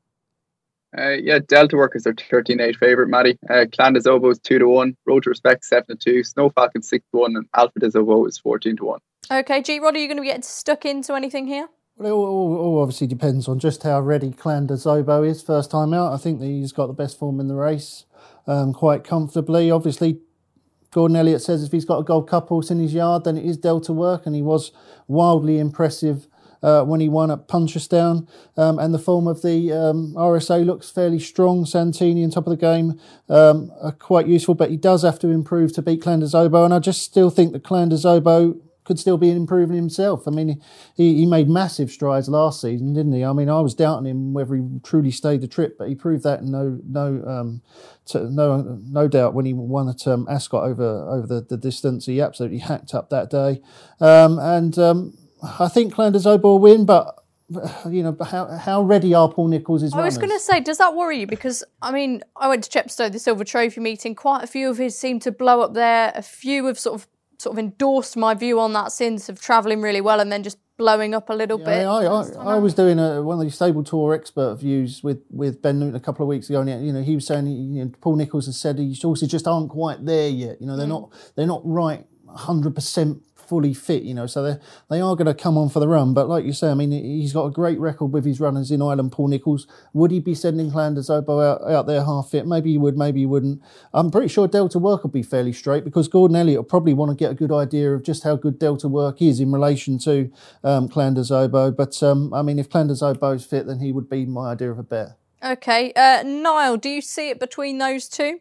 [SPEAKER 3] Uh, yeah, Delta Work is their thirteen eight favourite, Maddie. Uh, Clan de Zobo is two to one. Road to Respect seven to two. Snow Falcon six to one. And Alpha de Zobo is fourteen to one.
[SPEAKER 2] Okay, G Rod, are you going to get stuck into anything here?
[SPEAKER 4] Well, it all, all obviously depends on just how ready Clan de Zobo is first time out. I think that he's got the best form in the race um, quite comfortably. Obviously, Gordon Elliott says if he's got a Gold Cup horse in his yard, then it is Delta Work, and he was wildly impressive Uh, when he won at Punchestown, um, and the form of the um, R S A looks fairly strong. Santini on top of the game um, are quite useful, but he does have to improve to beat Clan de Zobo, and I just still think that Clan de Zobo could still be improving himself. I mean, he, he made massive strides last season, didn't he? I mean, I was doubting him whether he truly stayed the trip, but he proved that no no um, to, no no doubt when he won at um, Ascot over over the, the distance. He absolutely hacked up that day, um, and. Um, I think Clan de Zobo will win, but you know, how how ready are Paul Nicholls'
[SPEAKER 2] I
[SPEAKER 4] runners?
[SPEAKER 2] was going to say, does that worry you? Because, I mean, I went to Chepstow, the Silver Trophy meeting. Quite a few of his seem to blow up there. A few have sort of sort of endorsed my view on that since, of travelling really well and then just blowing up a little
[SPEAKER 4] Yeah,
[SPEAKER 2] bit.
[SPEAKER 4] I, I, I was doing a, one of these Stable Tour expert views with, with Ben Newton a couple of weeks ago, and you know he was saying, you know, Paul Nicholls has said his horses just aren't quite there yet. You know, they're mm. not they're not right one hundred percent fully fit. You know, so they they are going to come on for the run. But like you say, I mean, he's got a great record with his runners in Ireland. Paul Nicholls, would he be sending Clanders Obo out, out there half fit? Maybe he would, maybe he wouldn't. I'm pretty sure Delta Work will be fairly straight, because Gordon Elliott will probably want to get a good idea of just how good Delta Work is in relation to um, Clanders Obo. But um, I mean, if Clanders Obo is fit, then he would be my idea of a bet.
[SPEAKER 2] Okay, uh, Niall, do you see it between those two?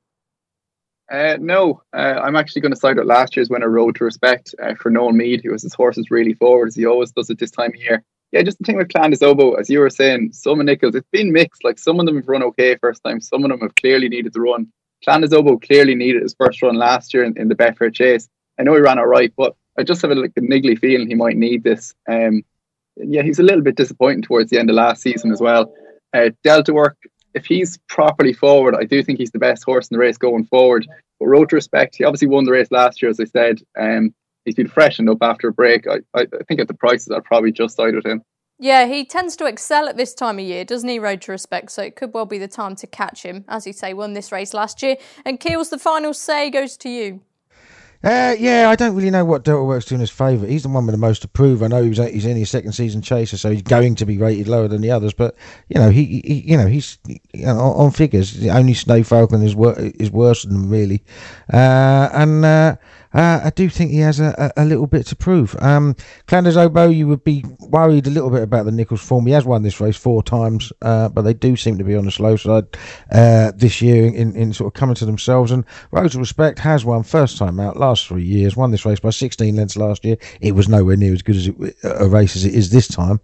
[SPEAKER 3] Uh, no, uh, I'm actually going to side with last year's winner, Road to Respect, uh, for Noel Meade, who was his horses really forward, as he always does at this time of year. Yeah, just the thing with Clanders Obo, as you were saying, some of Nicholls, it's been mixed. Like, some of them have run okay first time, some of them have clearly needed to run. Clanders Obo clearly needed his first run last year in, in the Betfair Chase. I know he ran all right, but I just have a, like, a niggly feeling he might need this. Um, yeah, he's a little bit disappointing towards the end of last season as well. Uh, Delta Work, if he's properly forward, I do think he's the best horse in the race going forward. But Road to Respect, he obviously won the race last year, as I said. Um, he's been freshened up after a break. I, I, I think at the prices, I'd probably just side with him.
[SPEAKER 2] Yeah, he tends to excel at this time of year, doesn't he, Road to Respect? So it could well be the time to catch him. As you say, won this race last year. And Keels, the final say goes to you.
[SPEAKER 5] Uh, yeah, I don't really know what Delta Work's doing his favour. He's the one with the most to prove. I know he's he's only a second season chaser, so he's going to be rated lower than the others. But you know, he, he you know he's you know, on figures. Only Snow Falcon is wor- is worse than him, really. Uh, and uh, uh, I do think he has a, a, a little bit to prove. Um, Clanders Obo, you would be worried a little bit about the Nicholls form. He has won this race four times, uh, but they do seem to be on the slow side uh, this year in, in sort of coming to themselves. And Road to Respect has won first time out last three years, won this race by sixteen lengths last year. It was nowhere near as good as it, a race as it is this time,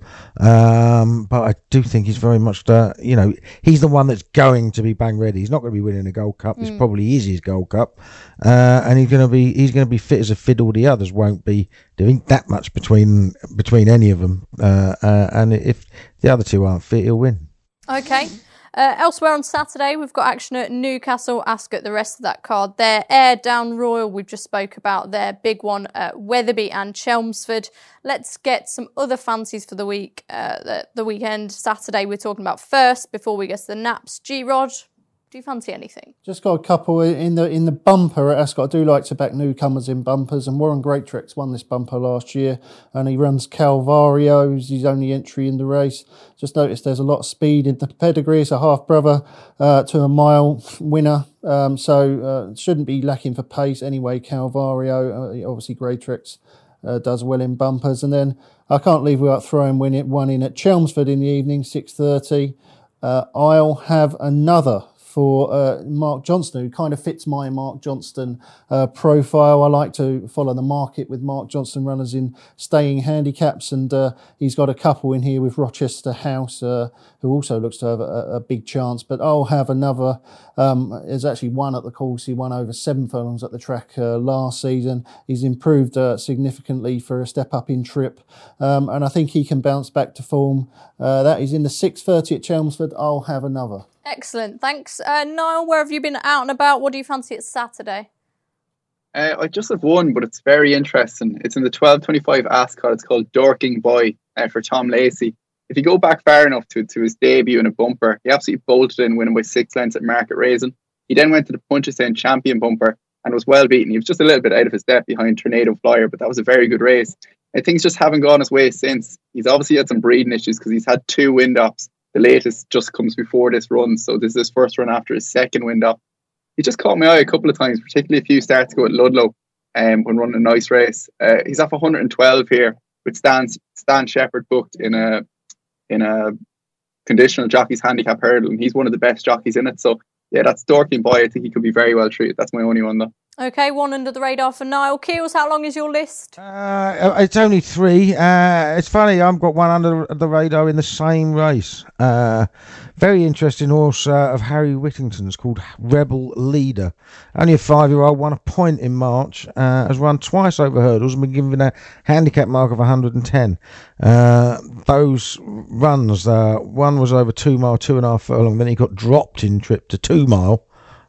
[SPEAKER 5] um, but I do think he's very much the, you know, he's the one that's going to be bang ready. He's not going to be winning a Gold Cup. Mm. This probably is his Gold Cup, uh, and he's going to be he's going to be fit as a fiddle. The others won't be doing that much between between any of them, uh, uh, and if the other two aren't fit, he'll win.
[SPEAKER 2] Okay. Uh, elsewhere on Saturday, we've got action at Newcastle, Ascot, the rest of that card there. Ayr Down Royal, we've just spoke about their big one at Wetherby and Chelmsford. Let's get some other fancies for the week, uh, the, the weekend. Saturday, we're talking about first, before we get to the naps. G-Rod, do you fancy anything?
[SPEAKER 4] Just got a couple in the in the bumper at Ascot. I do like to back newcomers in bumpers, and Warren Greatrex won this bumper last year, and he runs Calvario, who's his only entry in the race. Just noticed there's a lot of speed in the pedigree. It's a half brother uh, to a mile winner, um, so uh, shouldn't be lacking for pace anyway. Calvario, uh, obviously Greatrex uh, does well in bumpers, and then I can't leave without throwing win it one in at Chelmsford in the evening, six thirty. Uh, I'll have another for uh, Mark Johnston, who kind of fits my Mark Johnston uh, profile. I like to follow the market with Mark Johnston runners in staying handicaps, and uh, he's got a couple in here with Rochester House, uh, who also looks to have a, a big chance. But I'll have another. Um, there's actually one at the course. He won over seven furlongs at the track uh, last season. He's improved uh, significantly for a step up in trip, um, and I think he can bounce back to form. Uh, that is in the six thirty at Chelmsford. I'll have another.
[SPEAKER 2] Excellent, thanks. Uh, Niall, where have you been out and about? What do you fancy at Saturday?
[SPEAKER 3] Uh, I just have one, but it's very interesting. It's in the twelve twenty-five Ascot. It's called Dorking Boy uh, for Tom Lacey. If you go back far enough to, to his debut in a bumper, he absolutely bolted in, winning by six lengths at Market Raisin. He then went to the Punchestown Champion bumper and was well beaten. He was just a little bit out of his depth behind Tornado Flyer, but that was a very good race. And things just haven't gone his way since. He's obviously had some breeding issues because he's had two wind-ups. The latest just comes before this run, so this is his first run after his second wind-up. He just caught my eye a couple of times, particularly a few starts ago at Ludlow um, when running a nice race. Uh, he's off one hundred twelve here with Stan, Stan Shepherd booked in a in a conditional jockey's handicap hurdle, and he's one of the best jockeys in it. So yeah, that's Dorking Boy. I think he could be very well treated. That's my only one though.
[SPEAKER 2] Okay, one under the radar for Niall. Keels, how long is your list?
[SPEAKER 5] Uh, it's only three. Uh, it's funny, I've got one under the radar in the same race. Uh, very interesting horse uh, of Harry Whittington's called Rebel Leader. Only a five-year-old, won a point in March, uh, has run twice over hurdles and been given a handicap mark of one hundred ten. Uh, those runs, uh, one was over two mile, two and a half furlong, then he got dropped in trip to two mile.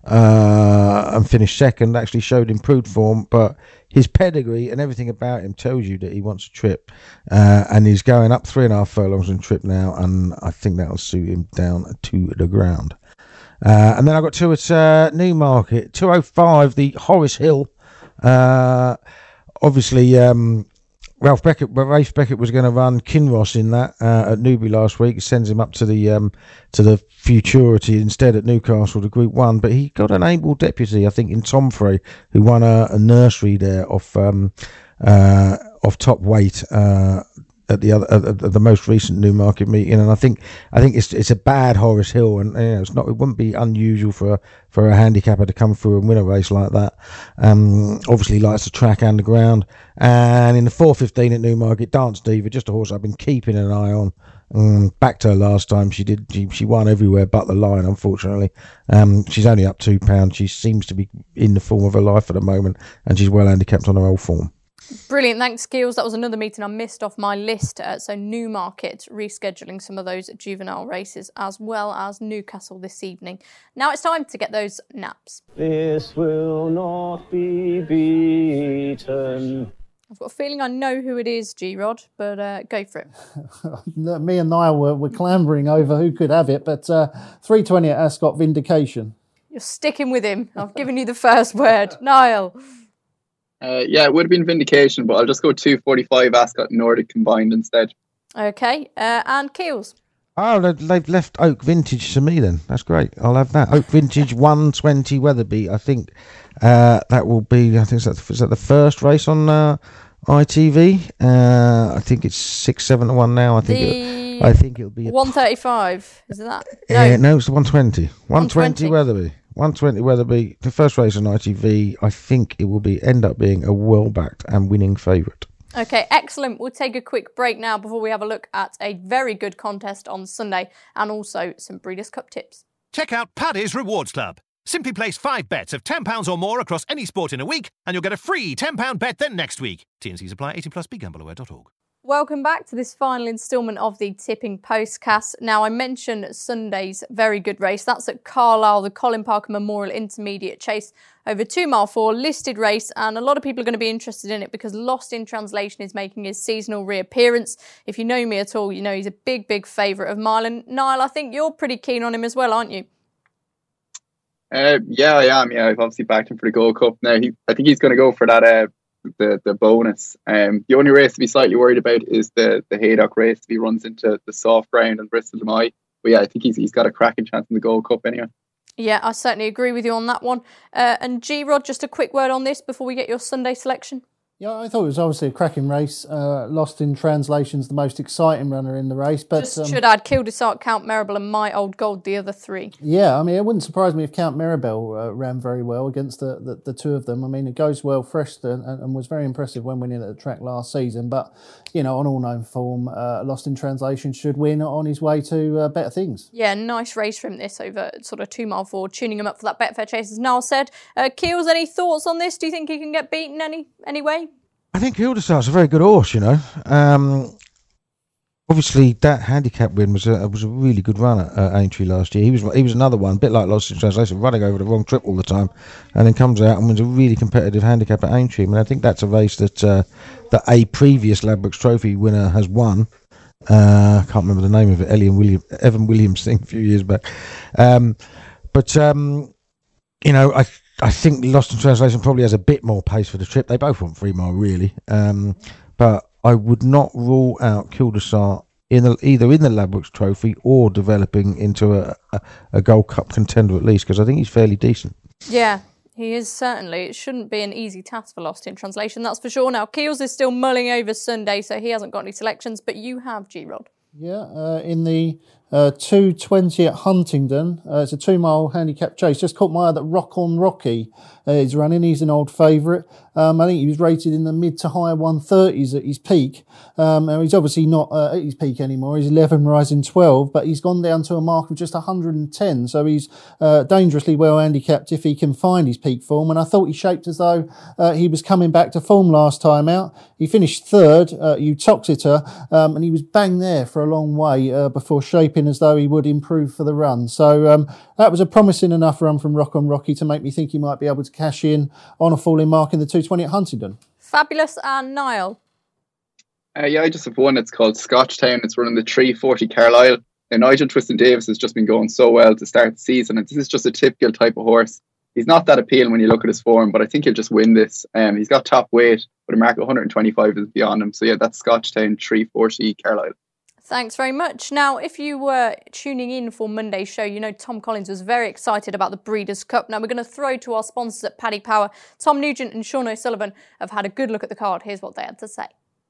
[SPEAKER 5] Uh, and finished second, actually showed improved form, but his pedigree and everything about him tells you that he wants a trip, uh, and he's going up three and a half furlongs in trip now, and I think that'll suit him down to the ground. Uh, and then I've got two at uh, Newmarket, two oh five, the Horace Hill. Uh, obviously, um, Ralph Beckett, Rafe Beckett was going to run Kinross in that uh, at Newbury last week. It sends him up to the um, to the Futurity instead at Newcastle to Group One. But he got an able deputy, I think, in Tom Frey, who won a, a nursery there off um, uh, off top weight uh, at the other at the most recent Newmarket meeting. And I think I think it's it's a bad Horace Hill, and you know, it's not it wouldn't be unusual for a, for a handicapper to come through and win a race like that. Um, obviously likes the track and the ground. And in the four fifteen at Newmarket, Dance Diva, just a horse I've been keeping an eye on. Um, back to her last time, she did. She, she won everywhere but the line, unfortunately. Um, she's only up two pounds. She seems to be in the form of her life at the moment, and she's well handicapped on her old form.
[SPEAKER 2] Brilliant, thanks, Keels. That was another meeting I missed off my list. Uh, so Newmarket rescheduling some of those juvenile races as well as Newcastle this evening. Now it's time to get those naps.
[SPEAKER 7] This will not be beaten.
[SPEAKER 2] I've got a feeling I know who it is, G-Rod, but uh, go for it.
[SPEAKER 4] Me and Niall were, were clambering over who could have it, but uh, three twenty at Ascot, Vindication.
[SPEAKER 2] You're sticking with him. I've given you the first word. Niall.
[SPEAKER 3] Uh, yeah, it would have been Vindication, but I'll just go two forty-five Ascot Nordic combined instead.
[SPEAKER 2] Okay, uh, and Keels.
[SPEAKER 5] Oh, they've left Oak Vintage to me then. That's great. I'll have that. Oak Vintage one twenty Weatherby. I think uh, that will be, I think, is that, is that the first race on uh, I T V? Uh, I think it's six, seven to one now. I think
[SPEAKER 2] the
[SPEAKER 5] it, I think it'll be a,
[SPEAKER 2] one thirty-five. Is it that?
[SPEAKER 5] No, uh, no, it's one twenty. one twenty Weatherby. one twenty Weatherby. The first race on I T V. I think it will be end up being a well-backed and winning favourite.
[SPEAKER 2] Okay, excellent. We'll take a quick break now before we have a look at a very good contest on Sunday and also some Breeders' Cup tips.
[SPEAKER 1] Check out Paddy's Rewards Club. Simply place five bets of ten pounds or more across any sport in a week and you'll get a free ten pound bet then next week. T and C's apply. eighteen plus, be gamble aware dot org.
[SPEAKER 2] Welcome back to this final instalment of the Tipping Postcast. Now, I mentioned Sunday's very good race. That's at Carlisle, the Colin Parker Memorial Intermediate Chase over two mile four, listed race, and a lot of people are going to be interested in it because Lost in Translation is making his seasonal reappearance. If you know me at all, you know he's a big, big favourite of mine. And Niall, I think you're pretty keen on him as well, aren't you?
[SPEAKER 3] Uh, yeah, I am. Yeah, I've obviously backed him for the Gold Cup. Now, he, I think he's going to go for that. Uh, the the bonus. Um, the only race to be slightly worried about is the the Haydock race if he runs into the soft ground and Bristol de Mai. But yeah, I think he's he's got a cracking chance in the Gold Cup anyway. Yeah,
[SPEAKER 2] I certainly agree with you on that one. Uh, and G-Rod, just a quick word on this before we get your Sunday selection.
[SPEAKER 4] Yeah, I thought it was obviously a cracking race. Uh, Lost in Translation's the most exciting runner in the race. But
[SPEAKER 2] Just
[SPEAKER 4] um,
[SPEAKER 2] should add Kildesart, Count Marable and My Old Gold, the other three.
[SPEAKER 4] Yeah, I mean, it wouldn't surprise me if Count Marable uh, ran very well against the, the, the two of them. I mean, it goes well fresh and, and was very impressive when winning at the track last season. But, you know, on all known form, uh, Lost in Translation should win on his way to uh, better things.
[SPEAKER 2] Yeah, nice race from this over sort of two mile forward, tuning him up for that Betfair chase, as Niall said. Uh, Keels, any thoughts on this? Do you think he can get beaten any any way?
[SPEAKER 5] I think Kildesart's a very good horse, you know. Um, obviously, that handicap win was a was a really good run at uh, Aintree last year. He was he was another one, a bit like Lost in Translation, running over the wrong trip all the time, and then comes out and wins a really competitive handicap at Aintree. I mean, I think that's a race that uh, that a previous Ladbrokes Trophy winner has won. Uh, I can't remember the name of it. Elian William, Evan Williams thing a few years back. Um, but um, you know, I. I think Lost in Translation probably has a bit more pace for the trip. They both want three mile, really. Um, but I would not rule out Kildesart in the, either in the Ladbrokes Trophy or developing into a, a, a Gold Cup contender at least, because I think he's fairly decent.
[SPEAKER 2] Yeah, he is certainly. It shouldn't be an easy task for Lost in Translation, that's for sure. Now, Keels is still mulling over Sunday, so he hasn't got any selections, but you have, G-Rod.
[SPEAKER 4] Yeah, uh, in the Uh, two twenty at Huntingdon. Uh, it's a two-mile handicap chase. Just caught my eye that Rock on Rocky uh, is running. He's an old favourite. Um, I think he was rated in the mid to high one thirties at his peak. Um, now he's obviously not uh, at his peak anymore. He's eleven rising twelve, but he's gone down to a mark of just one hundred ten. So he's uh, dangerously well handicapped if he can find his peak form. And I thought he shaped as though uh, he was coming back to form last time out. He finished third, uh, Utoxeter, um, and he was bang there for a long way uh, before shaping as though he would improve for the run. So um, that was a promising enough run from Rock on Rocky to make me think he might be able to cash in on a falling mark in the two twenty at Huntingdon.
[SPEAKER 2] Fabulous. And Niall?
[SPEAKER 3] Uh, yeah, I just have one. It's called Scotchtown. It's running the three forty Carlisle. And Nigel Twiston Davis has just been going so well to start the season. And this is just a typical type of horse. He's not that appealing when you look at his form, but I think he'll just win this. Um, he's got top weight, but a mark of one hundred twenty-five is beyond him. So yeah, that's Scotchtown, three forty Carlisle.
[SPEAKER 2] Thanks very much. Now, if you were tuning in for Monday's show, you know Tom Collins was very excited about the Breeders' Cup. Now, we're going to throw to our sponsors at Paddy Power. Tom Nugent and Sean O'Sullivan have had a good look at the card. Here's what they had to say.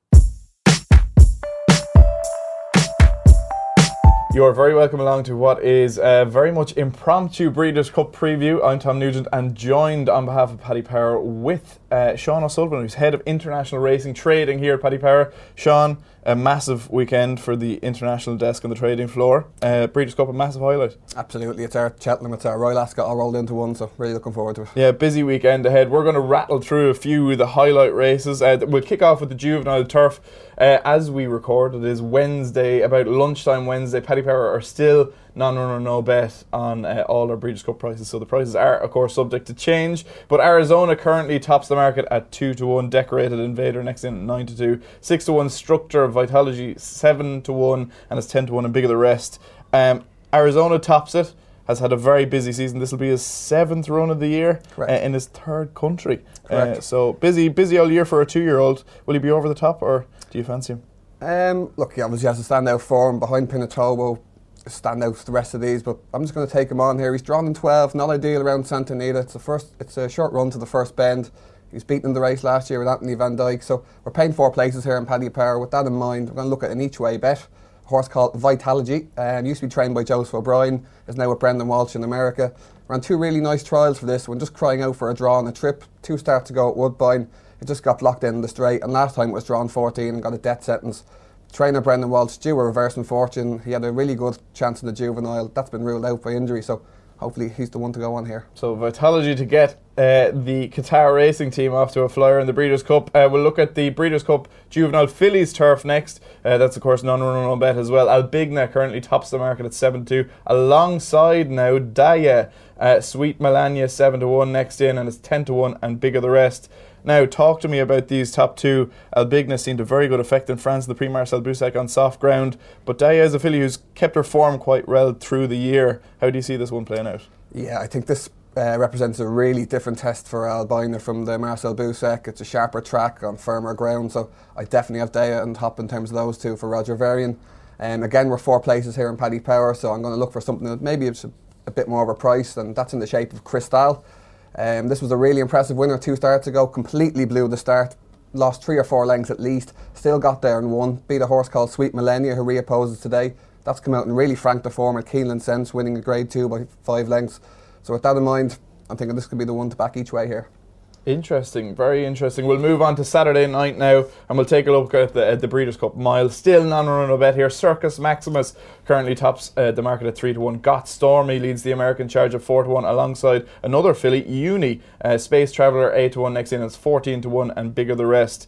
[SPEAKER 8] You're very welcome along to what is a very much impromptu Breeders' Cup preview. I'm Tom Nugent and joined on behalf of Paddy Power with uh, Sean O'Sullivan, who's head of international racing trading here at Paddy Power. Sean, a massive weekend for the international desk on the trading floor. Uh, Breeders' Cup, a massive highlight.
[SPEAKER 9] Absolutely, it's our Cheltenham, it's our Royal Ascot all rolled into one, so really looking forward to it.
[SPEAKER 8] Yeah, busy weekend ahead. We're going to rattle through a few of the highlight races. Uh, we'll kick off with the Juvenile Turf. Uh, as we record, it is Wednesday, about lunchtime Wednesday. Paddy Power are still non-runner, no bet on uh, all our Breeders' Cup prices, so the prices are, of course, subject to change. But Arizona currently tops the market at two to one. Decorated Invader next in at nine to two. six to one Structure of Vitology, seven to one, and it's ten to one and Big of the Rest. Um, Arizona tops it. Has had a very busy season. This will be his seventh run of the year uh, in his third country.
[SPEAKER 9] Correct.
[SPEAKER 8] Uh, so busy, busy all year for a two-year-old. Will he be over the top, or do you fancy him?
[SPEAKER 9] Um, look, he obviously has a standout form behind Pinatobo, stand out to the rest of these, but I'm just going to take him on here. He's drawn in twelve, not ideal around Santa Anita. It's a first, it's a short run to the first bend. He was beaten in the race last year with Anthony Van Dyke, so we're paying four places here in Paddy Power. With that in mind, we're going to look at an each way bet. A horse called Vitology, um, used to be trained by Joseph O'Brien, is now with Brendan Walsh in America. Ran two really nice trials for this one, just crying out for a draw on a trip. Two starts ago at Woodbine, it just got blocked in the straight, and last time it was drawn fourteen and got a death sentence. Trainer Brendan Walsh due a reversing fortune. He had a really good chance in the juvenile. That's been ruled out by injury, so hopefully he's the one to go on here. So
[SPEAKER 8] Vitology to get uh, the Qatar racing team off to a flyer in the Breeders' Cup. Uh, we'll look at the Breeders' Cup Juvenile Fillies Turf next. Uh, that's of course non-runner no bet as well. Albigna currently tops the market at seven to two. Alongside now Daya, uh, Sweet Melania seven to one next in, and it's ten to one and Big of the Rest. Now, talk to me about these top two. Albigna seemed a very good effect in France in the Prix Marcel Boussac on soft ground, but Daya is a filly who's kept her form quite well through the year. How do you see this one playing out?
[SPEAKER 9] Yeah, I think this uh, represents a really different test for Albigna from the Marcel Boussac. It's a sharper track on firmer ground, so I definitely have Daya and Hop in terms of those two for Roger Varian. Um, again, we're four places here in Paddy Power, so I'm going to look for something that maybe is a, a bit more of a price, and that's in the shape of Cristal. Um, this was a really impressive winner two starts ago, completely blew the start, lost three or four lengths at least, still got there and won, beat a horse called Sweet Millennia who reopposes today. That's come out and really franked the form at Keeneland Sense, winning a grade two by five lengths. So with that in mind, I'm thinking this could be the one to back each way here.
[SPEAKER 8] Interesting, very interesting. We'll move on to Saturday night now, and we'll take a look at the, at the Breeders' Cup mile. Still non-runner bet here. Circus Maximus currently tops uh, the market at three to one. Got Stormy leads the American charge at four to one, alongside another filly, Uni. Uh, Space Traveller eight to one next in. It's fourteen to one and Big of the Rest.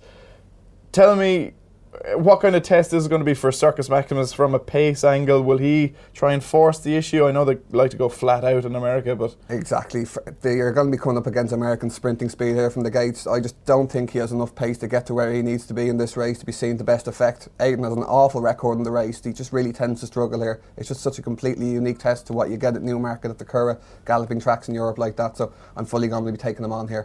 [SPEAKER 8] Tell me, what kind of test is it going to be for Circus Maximus from a pace angle? Will he try and force the issue? I know they like to go flat out in America, but...
[SPEAKER 9] Exactly. They're going to be coming up against American sprinting speed here from the gates. I just don't think he has enough pace to get to where he needs to be in this race to be seen to best effect. Aidan has an awful record in the race. He just really tends to struggle here. It's just such a completely unique test to what you get at Newmarket, at the Curragh, galloping tracks in Europe like that. So I'm fully going to be taking him on here.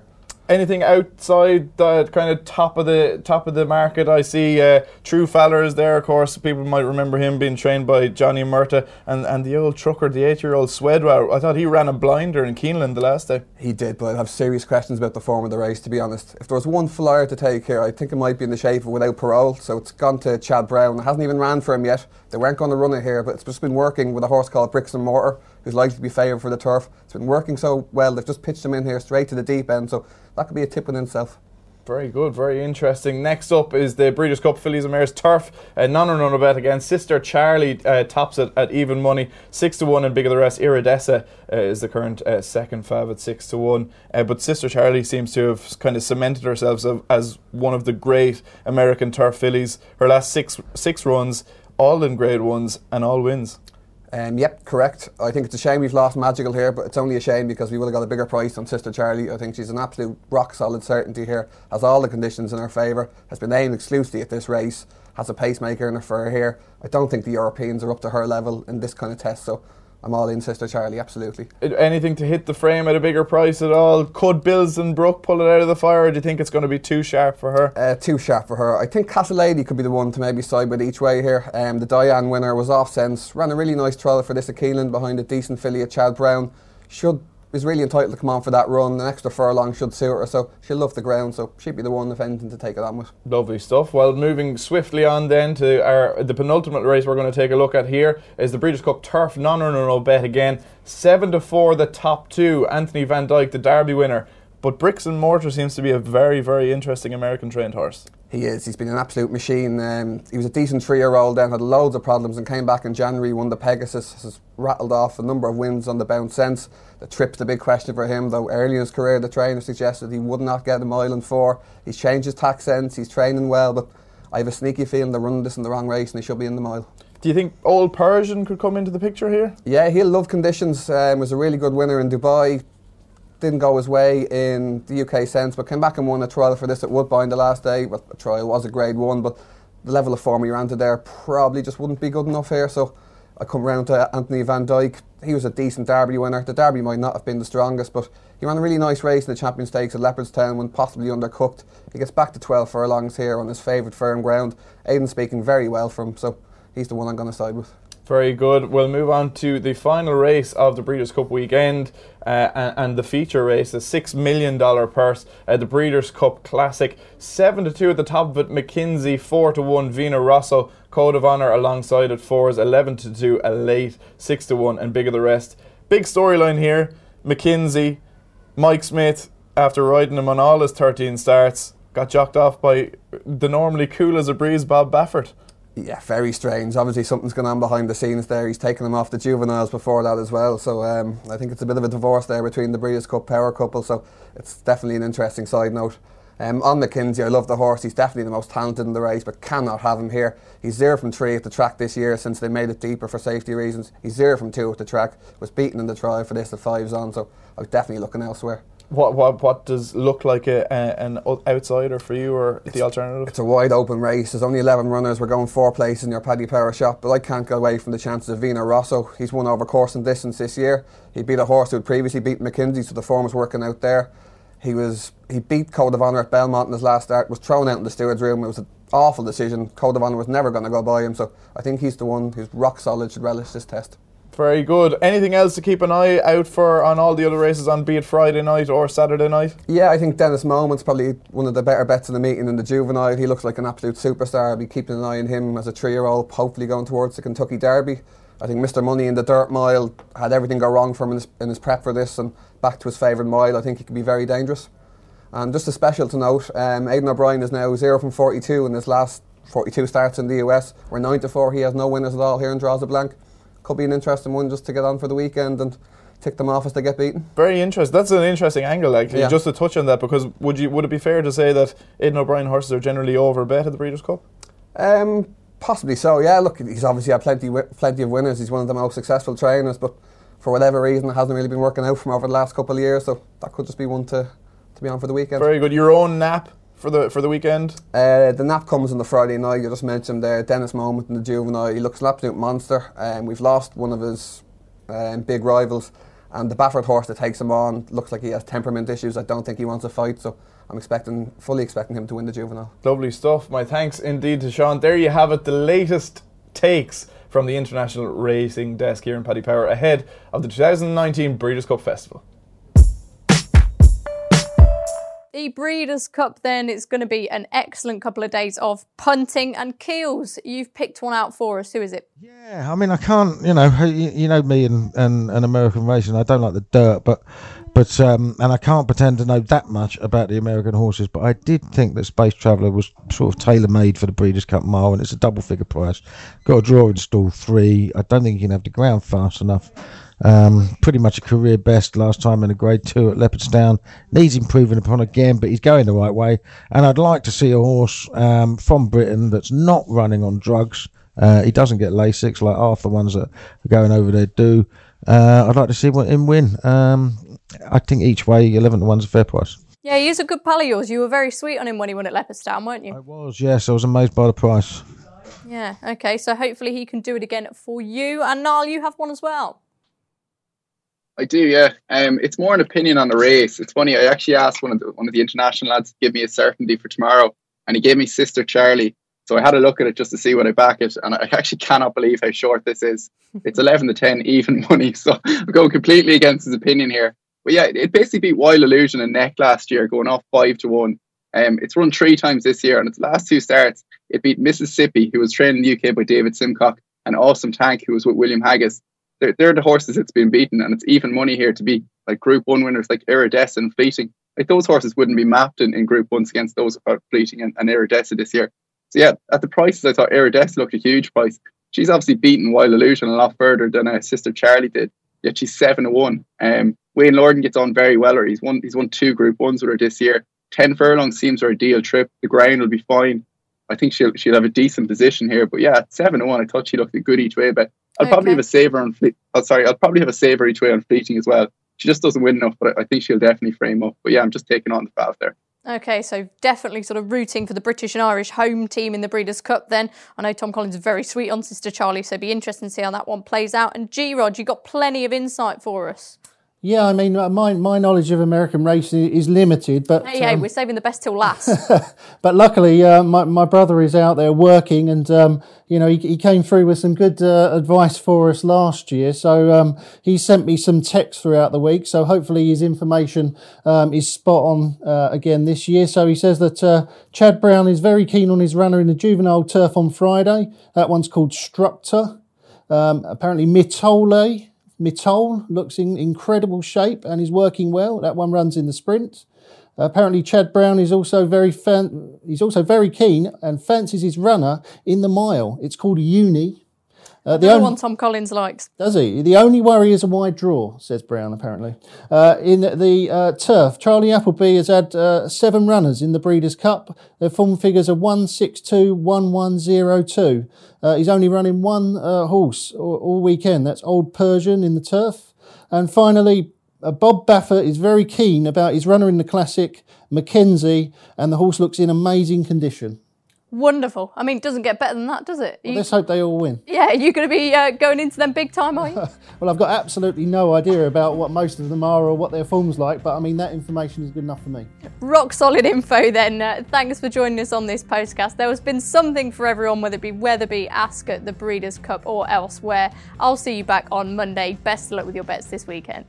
[SPEAKER 8] Anything outside the kind of top of the top of the market? I see uh, True Fowler is there, of course. People might remember him being trained by Johnny Murta, and, and the old trucker, the eight-year-old Swedwa. I thought he ran a blinder in Keeneland the last day.
[SPEAKER 9] He did, but I have serious questions about the form of the race, to be honest. If there was one flyer to take here, I think it might be in the shape of Without Parole. So it's gone to Chad Brown. It hasn't even ran for him yet. They weren't going to run it here, but it's just been working with a horse called Bricks and Mortar, who's likely to be favoured for the turf. It's been working so well, they've just pitched him in here straight to the deep end, so that could be a tip within itself.
[SPEAKER 8] Very good, very interesting. Next up is the Breeders' Cup Fillies and Mares Turf. Uh, non-run bet again. Sister Charlie uh, tops it at even money, six to one, and big of the rest. Iridessa uh, is the current uh, second fav at six to one. Uh, but Sister Charlie seems to have kind of cemented herself as, as one of the great American turf fillies. Her last six six runs, all in grade ones and all wins.
[SPEAKER 9] Um, yep, correct. I think it's a shame we've lost Magical here, but it's only a shame because we would have got a bigger price on Sister Charlie. I think she's an absolute rock solid certainty here, has all the conditions in her favour, has been aimed exclusively at this race, has a pacemaker in her fur here. I don't think the Europeans are up to her level in this kind of test, so I'm all in Sister Charlie, absolutely.
[SPEAKER 8] Anything to hit the frame at a bigger price at all? Could Bills and Brook pull it out of the fire, or do you think it's going to be too sharp for her?
[SPEAKER 9] Uh, too sharp for her. I think Castle Lady could be the one to maybe side with each way here. Um, the Diane winner was off sense, ran a really nice trial for this at Keeneland behind a decent filly at Chad Brown. Should is really entitled to come on for that run. An extra furlong should suit her, so she'll love the ground, so she'd be the one, if anything, to take it on with.
[SPEAKER 8] Lovely stuff. Well, moving swiftly on then to our the penultimate race we're going to take a look at here is the Breeders' Cup Turf non-runner bet again. seven to four the top two. Anthony Van Dyke, the Derby winner. But Bricks and Mortar seems to be a very, very interesting American trained horse.
[SPEAKER 9] He is. He's been an absolute machine. Um, he was a decent three-year-old then, had loads of problems and came back in January, won the Pegasus, has rattled off a number of wins on the bounce since. The trip's the big question for him, though early in his career the trainer suggested he would not get a mile and four. He's changed his tack sense, he's training well, but I have a sneaky feeling they're running this in the wrong race and he should be in the mile.
[SPEAKER 8] Do you think Old Persian could come into the picture here?
[SPEAKER 9] Yeah, he'll love conditions. Um, was a really good winner in Dubai. Didn't go his way in the U K sense, but came back and won a trial for this at Woodbine the last day. Well, a trial was a grade one, but the level of form he ran to there probably just wouldn't be good enough here. So I come round to Anthony Van Dyke. He was a decent Derby winner. The Derby might not have been the strongest, but he ran a really nice race in the Champion Stakes at Leopardstown when possibly undercooked. He gets back to twelve furlongs here on his favourite firm ground. Aidan speaking very well for him, so he's the one I'm going to side with.
[SPEAKER 8] Very good. We'll move on to the final race of the Breeders' Cup weekend uh, and, and the feature race, a six million dollars purse, uh, the Breeders' Cup Classic. seven to two at the top of it, McKinsey, four to one, Vina Rosso, Code of Honour alongside at fours, eleven to two, Elate, six to one, and big of the rest. Big storyline here, McKinsey, Mike Smith, after riding him on all his thirteen starts, got jocked off by the normally cool as a breeze Bob Baffert.
[SPEAKER 9] Yeah, very strange. Obviously something's going on behind the scenes there. He's taken them off the juveniles before that as well. So um, I think it's a bit of a divorce there between the Breeders' Cup power couple. So it's definitely an interesting side note. Um, on McKinsey, I love the horse. He's definitely the most talented in the race, but cannot have him here. He's zero from three at the track this year since they made it deeper for safety reasons. He's zero from two at the track. Was beaten in the trial for this at fives on. So I'm definitely looking elsewhere.
[SPEAKER 8] What what what does look like a, a, an outsider for you, or
[SPEAKER 9] it's,
[SPEAKER 8] the alternative?
[SPEAKER 9] It's a wide open race. There's only eleven runners. We're going four places in your Paddy Power shop, but I can't go away from the chances of Vina Rosso. He's won over course and distance this year. He beat a horse who had previously beaten McKinsey, so the form was working out there. He was he beat Code of Honour at Belmont in his last start, was thrown out in the steward's room. It was an awful decision. Code of Honour was never going to go by him, so I think he's the one who's rock solid, should relish this test.
[SPEAKER 8] Very good. Anything else to keep an eye out for on all the other races on, be it Friday night or Saturday night?
[SPEAKER 9] Yeah, I think Dennis Moment's probably one of the better bets in the meeting in the juvenile. He looks like an absolute superstar. I'll be keeping an eye on him as a three-year-old, hopefully going towards the Kentucky Derby. I think Mister Money in the Dirt Mile had everything go wrong for him in his, in his prep for this, and back to his favourite mile. I think he could be very dangerous. And just a special to note, um, Aidan O'Brien is now zero from forty-two in his last forty-two starts in the U S. We're nine to four. He has no winners at all here and draws a blank. Could be an interesting one just to get on for the weekend and tick them off as they get beaten.
[SPEAKER 8] Very interesting. That's an interesting angle, actually.
[SPEAKER 9] Yeah.
[SPEAKER 8] Just to touch on that, because would you would it be fair to say that Aidan O'Brien horses are generally over bet at the Breeders' Cup?
[SPEAKER 9] Um, possibly so. Yeah. Look, he's obviously had plenty plenty of winners. He's one of the most successful trainers, but for whatever reason, it hasn't really been working out from over the last couple of years. So that could just be one to to be on for the weekend.
[SPEAKER 8] Very good. Your own nap for the for the weekend?
[SPEAKER 9] Uh, the nap comes on the Friday night. You just mentioned there, Dennis Moment in the juvenile. He looks an absolute monster. Um, we've lost one of his um, big rivals, And the Baffert horse that takes him on looks like he has temperament issues. I don't think he wants to fight, so I'm expecting, fully expecting him to win the juvenile.
[SPEAKER 8] Lovely stuff. My thanks indeed to Sean. There you have it, the latest takes from the International Racing Desk here in Paddy Power ahead of the two thousand nineteen Breeders' Cup Festival.
[SPEAKER 2] The Breeders' Cup then, it's going to be an excellent couple of days of punting and Keels. You've picked one out for us. Who is it?
[SPEAKER 5] Yeah, I mean, I can't, you know, you, you know me and, and, and American racing. I don't like the dirt, but, but um, and I can't pretend to know that much about the American horses, but I did think that Space Traveller was sort of tailor-made for the Breeders' Cup mile, and it's a double-figure price. Got a draw in stall three. I don't think you can have the ground fast enough. Um, pretty much a career best last time in a grade two at Leopardstown. Needs improving upon again, but he's going the right way. And I'd like to see a horse um, from Britain that's not running on drugs. Uh, he doesn't get Lasix like half the ones that are going over there do. Uh, I'd like to see him win. Um, I think each way, eleven to one's a fair price.
[SPEAKER 2] Yeah, he is a good pal of yours. You were very sweet on him when he won at Leopardstown, weren't you?
[SPEAKER 5] I was, yes. I was amazed by the price.
[SPEAKER 2] Yeah, okay. So hopefully he can do it again for you. And Niall, you have one as well.
[SPEAKER 3] I do, yeah. Um, it's more an opinion on the race. It's funny, I actually asked one of the one of the international lads to give me a certainty for tomorrow, and he gave me Sister Charlie. So I had a look at it just to see what I back it, and I actually cannot believe how short this is. It's eleven to ten even money, so I'm going completely against his opinion here. But yeah, it basically beat Wild Illusion and Neck last year, going off five to one. Um, it's run three times this year, and its last two starts, it beat Mississippi, who was trained in the U K by David Simcock, and Awesome Tank, who was with William Haggis. They're, they're the horses it's been beaten, and it's even money here to beat like Group One winners like Iridescent and Fleeting. Like those horses wouldn't be mapped in, in Group Ones against those about Fleeting and, and Iridescent this year. So yeah, at the prices, I thought Iridescent looked a huge price. She's obviously beaten Wild Illusion a lot further than uh, Sister Charlie did. Yet she's seven to one. Um, Wayne Lordan gets on very well. Or he's won. He's won two Group Ones with her this year. Ten furlongs seems her ideal trip. The ground will be fine. I think she'll she'll have a decent position here. But yeah, at seven to one, I thought she looked a good each way. But I'll okay. probably have a saver on Fle- oh, sorry, I'll probably have a saver each way on Fleeting as well. She just doesn't win enough, but I think she'll definitely frame up. But yeah, I'm just taking on the Falf there.
[SPEAKER 2] Okay, so definitely sort of rooting for the British and Irish home team in the Breeders' Cup then. I know Tom Collins is very sweet on Sister Charlie, so it'd be interesting to see how that one plays out. And G-Rod, you got plenty of insight for us.
[SPEAKER 4] Yeah, I mean, my my knowledge of American racing is limited, but
[SPEAKER 2] hey, hey,
[SPEAKER 4] um,
[SPEAKER 2] we're saving the best till last.
[SPEAKER 4] But luckily, uh, my my brother is out there working, and um, you know, he he came through with some good uh, advice for us last year. So um, he sent me some texts throughout the week. So hopefully his information um, is spot on uh, again this year. So he says that uh, Chad Brown is very keen on his runner in the juvenile turf on Friday. That one's called Structor. Um, apparently, Mitole. Mitole looks in incredible shape and is working well. That one runs in the sprint. Uh, apparently, Chad Brown is also very fan- he's also very keen and fancies his runner in the mile. It's called Uni. Uh, the
[SPEAKER 2] Another
[SPEAKER 4] only,
[SPEAKER 2] one Tom Collins likes.
[SPEAKER 4] Does he? The only worry is a wide draw, says Brown, apparently. Uh, in the uh, turf, Charlie Appleby has had uh, seven runners in the Breeders' Cup. Their form figures are one six two, one one zero two. Uh, he's only running one uh, horse all, all weekend. That's Old Persian in the turf. And finally, uh, Bob Baffert is very keen about his runner in the Classic, Mackenzie, and the horse looks in amazing condition.
[SPEAKER 2] Wonderful. I mean, it doesn't get better than that, does it?
[SPEAKER 4] Well,
[SPEAKER 2] You,
[SPEAKER 4] let's hope they all win.
[SPEAKER 2] yeah, you're going to be uh, going into them big time, are you?
[SPEAKER 4] Well, I've got absolutely no idea about what most of them are or what their form's like, but I mean, that information is good enough for me.
[SPEAKER 2] Rock solid info then. Uh, thanks for joining us on this postcast. There has been something for everyone, whether it be Weatherby, Ascot, the Breeders' Cup or elsewhere. I'll see you back on Monday. Best of luck with your bets this weekend.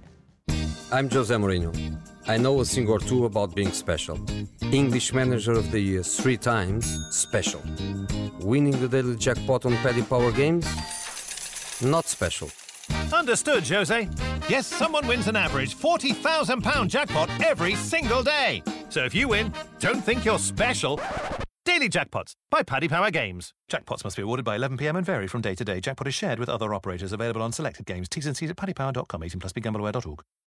[SPEAKER 10] I'm Jose Mourinho. I know a thing or two about being special. English Manager of the Year three times, special. Winning the daily jackpot on Paddy Power games, not special.
[SPEAKER 1] Understood, Jose. Yes, someone wins an average forty thousand pounds jackpot every single day. So if you win, don't think you're special. Daily Jackpots by Paddy Power Games. Jackpots must be awarded by eleven p m and vary from day to day. Jackpot is shared with other operators. Available on selected games. T's and C's at paddy power dot com. eighteen plus, be gamble aware dot org.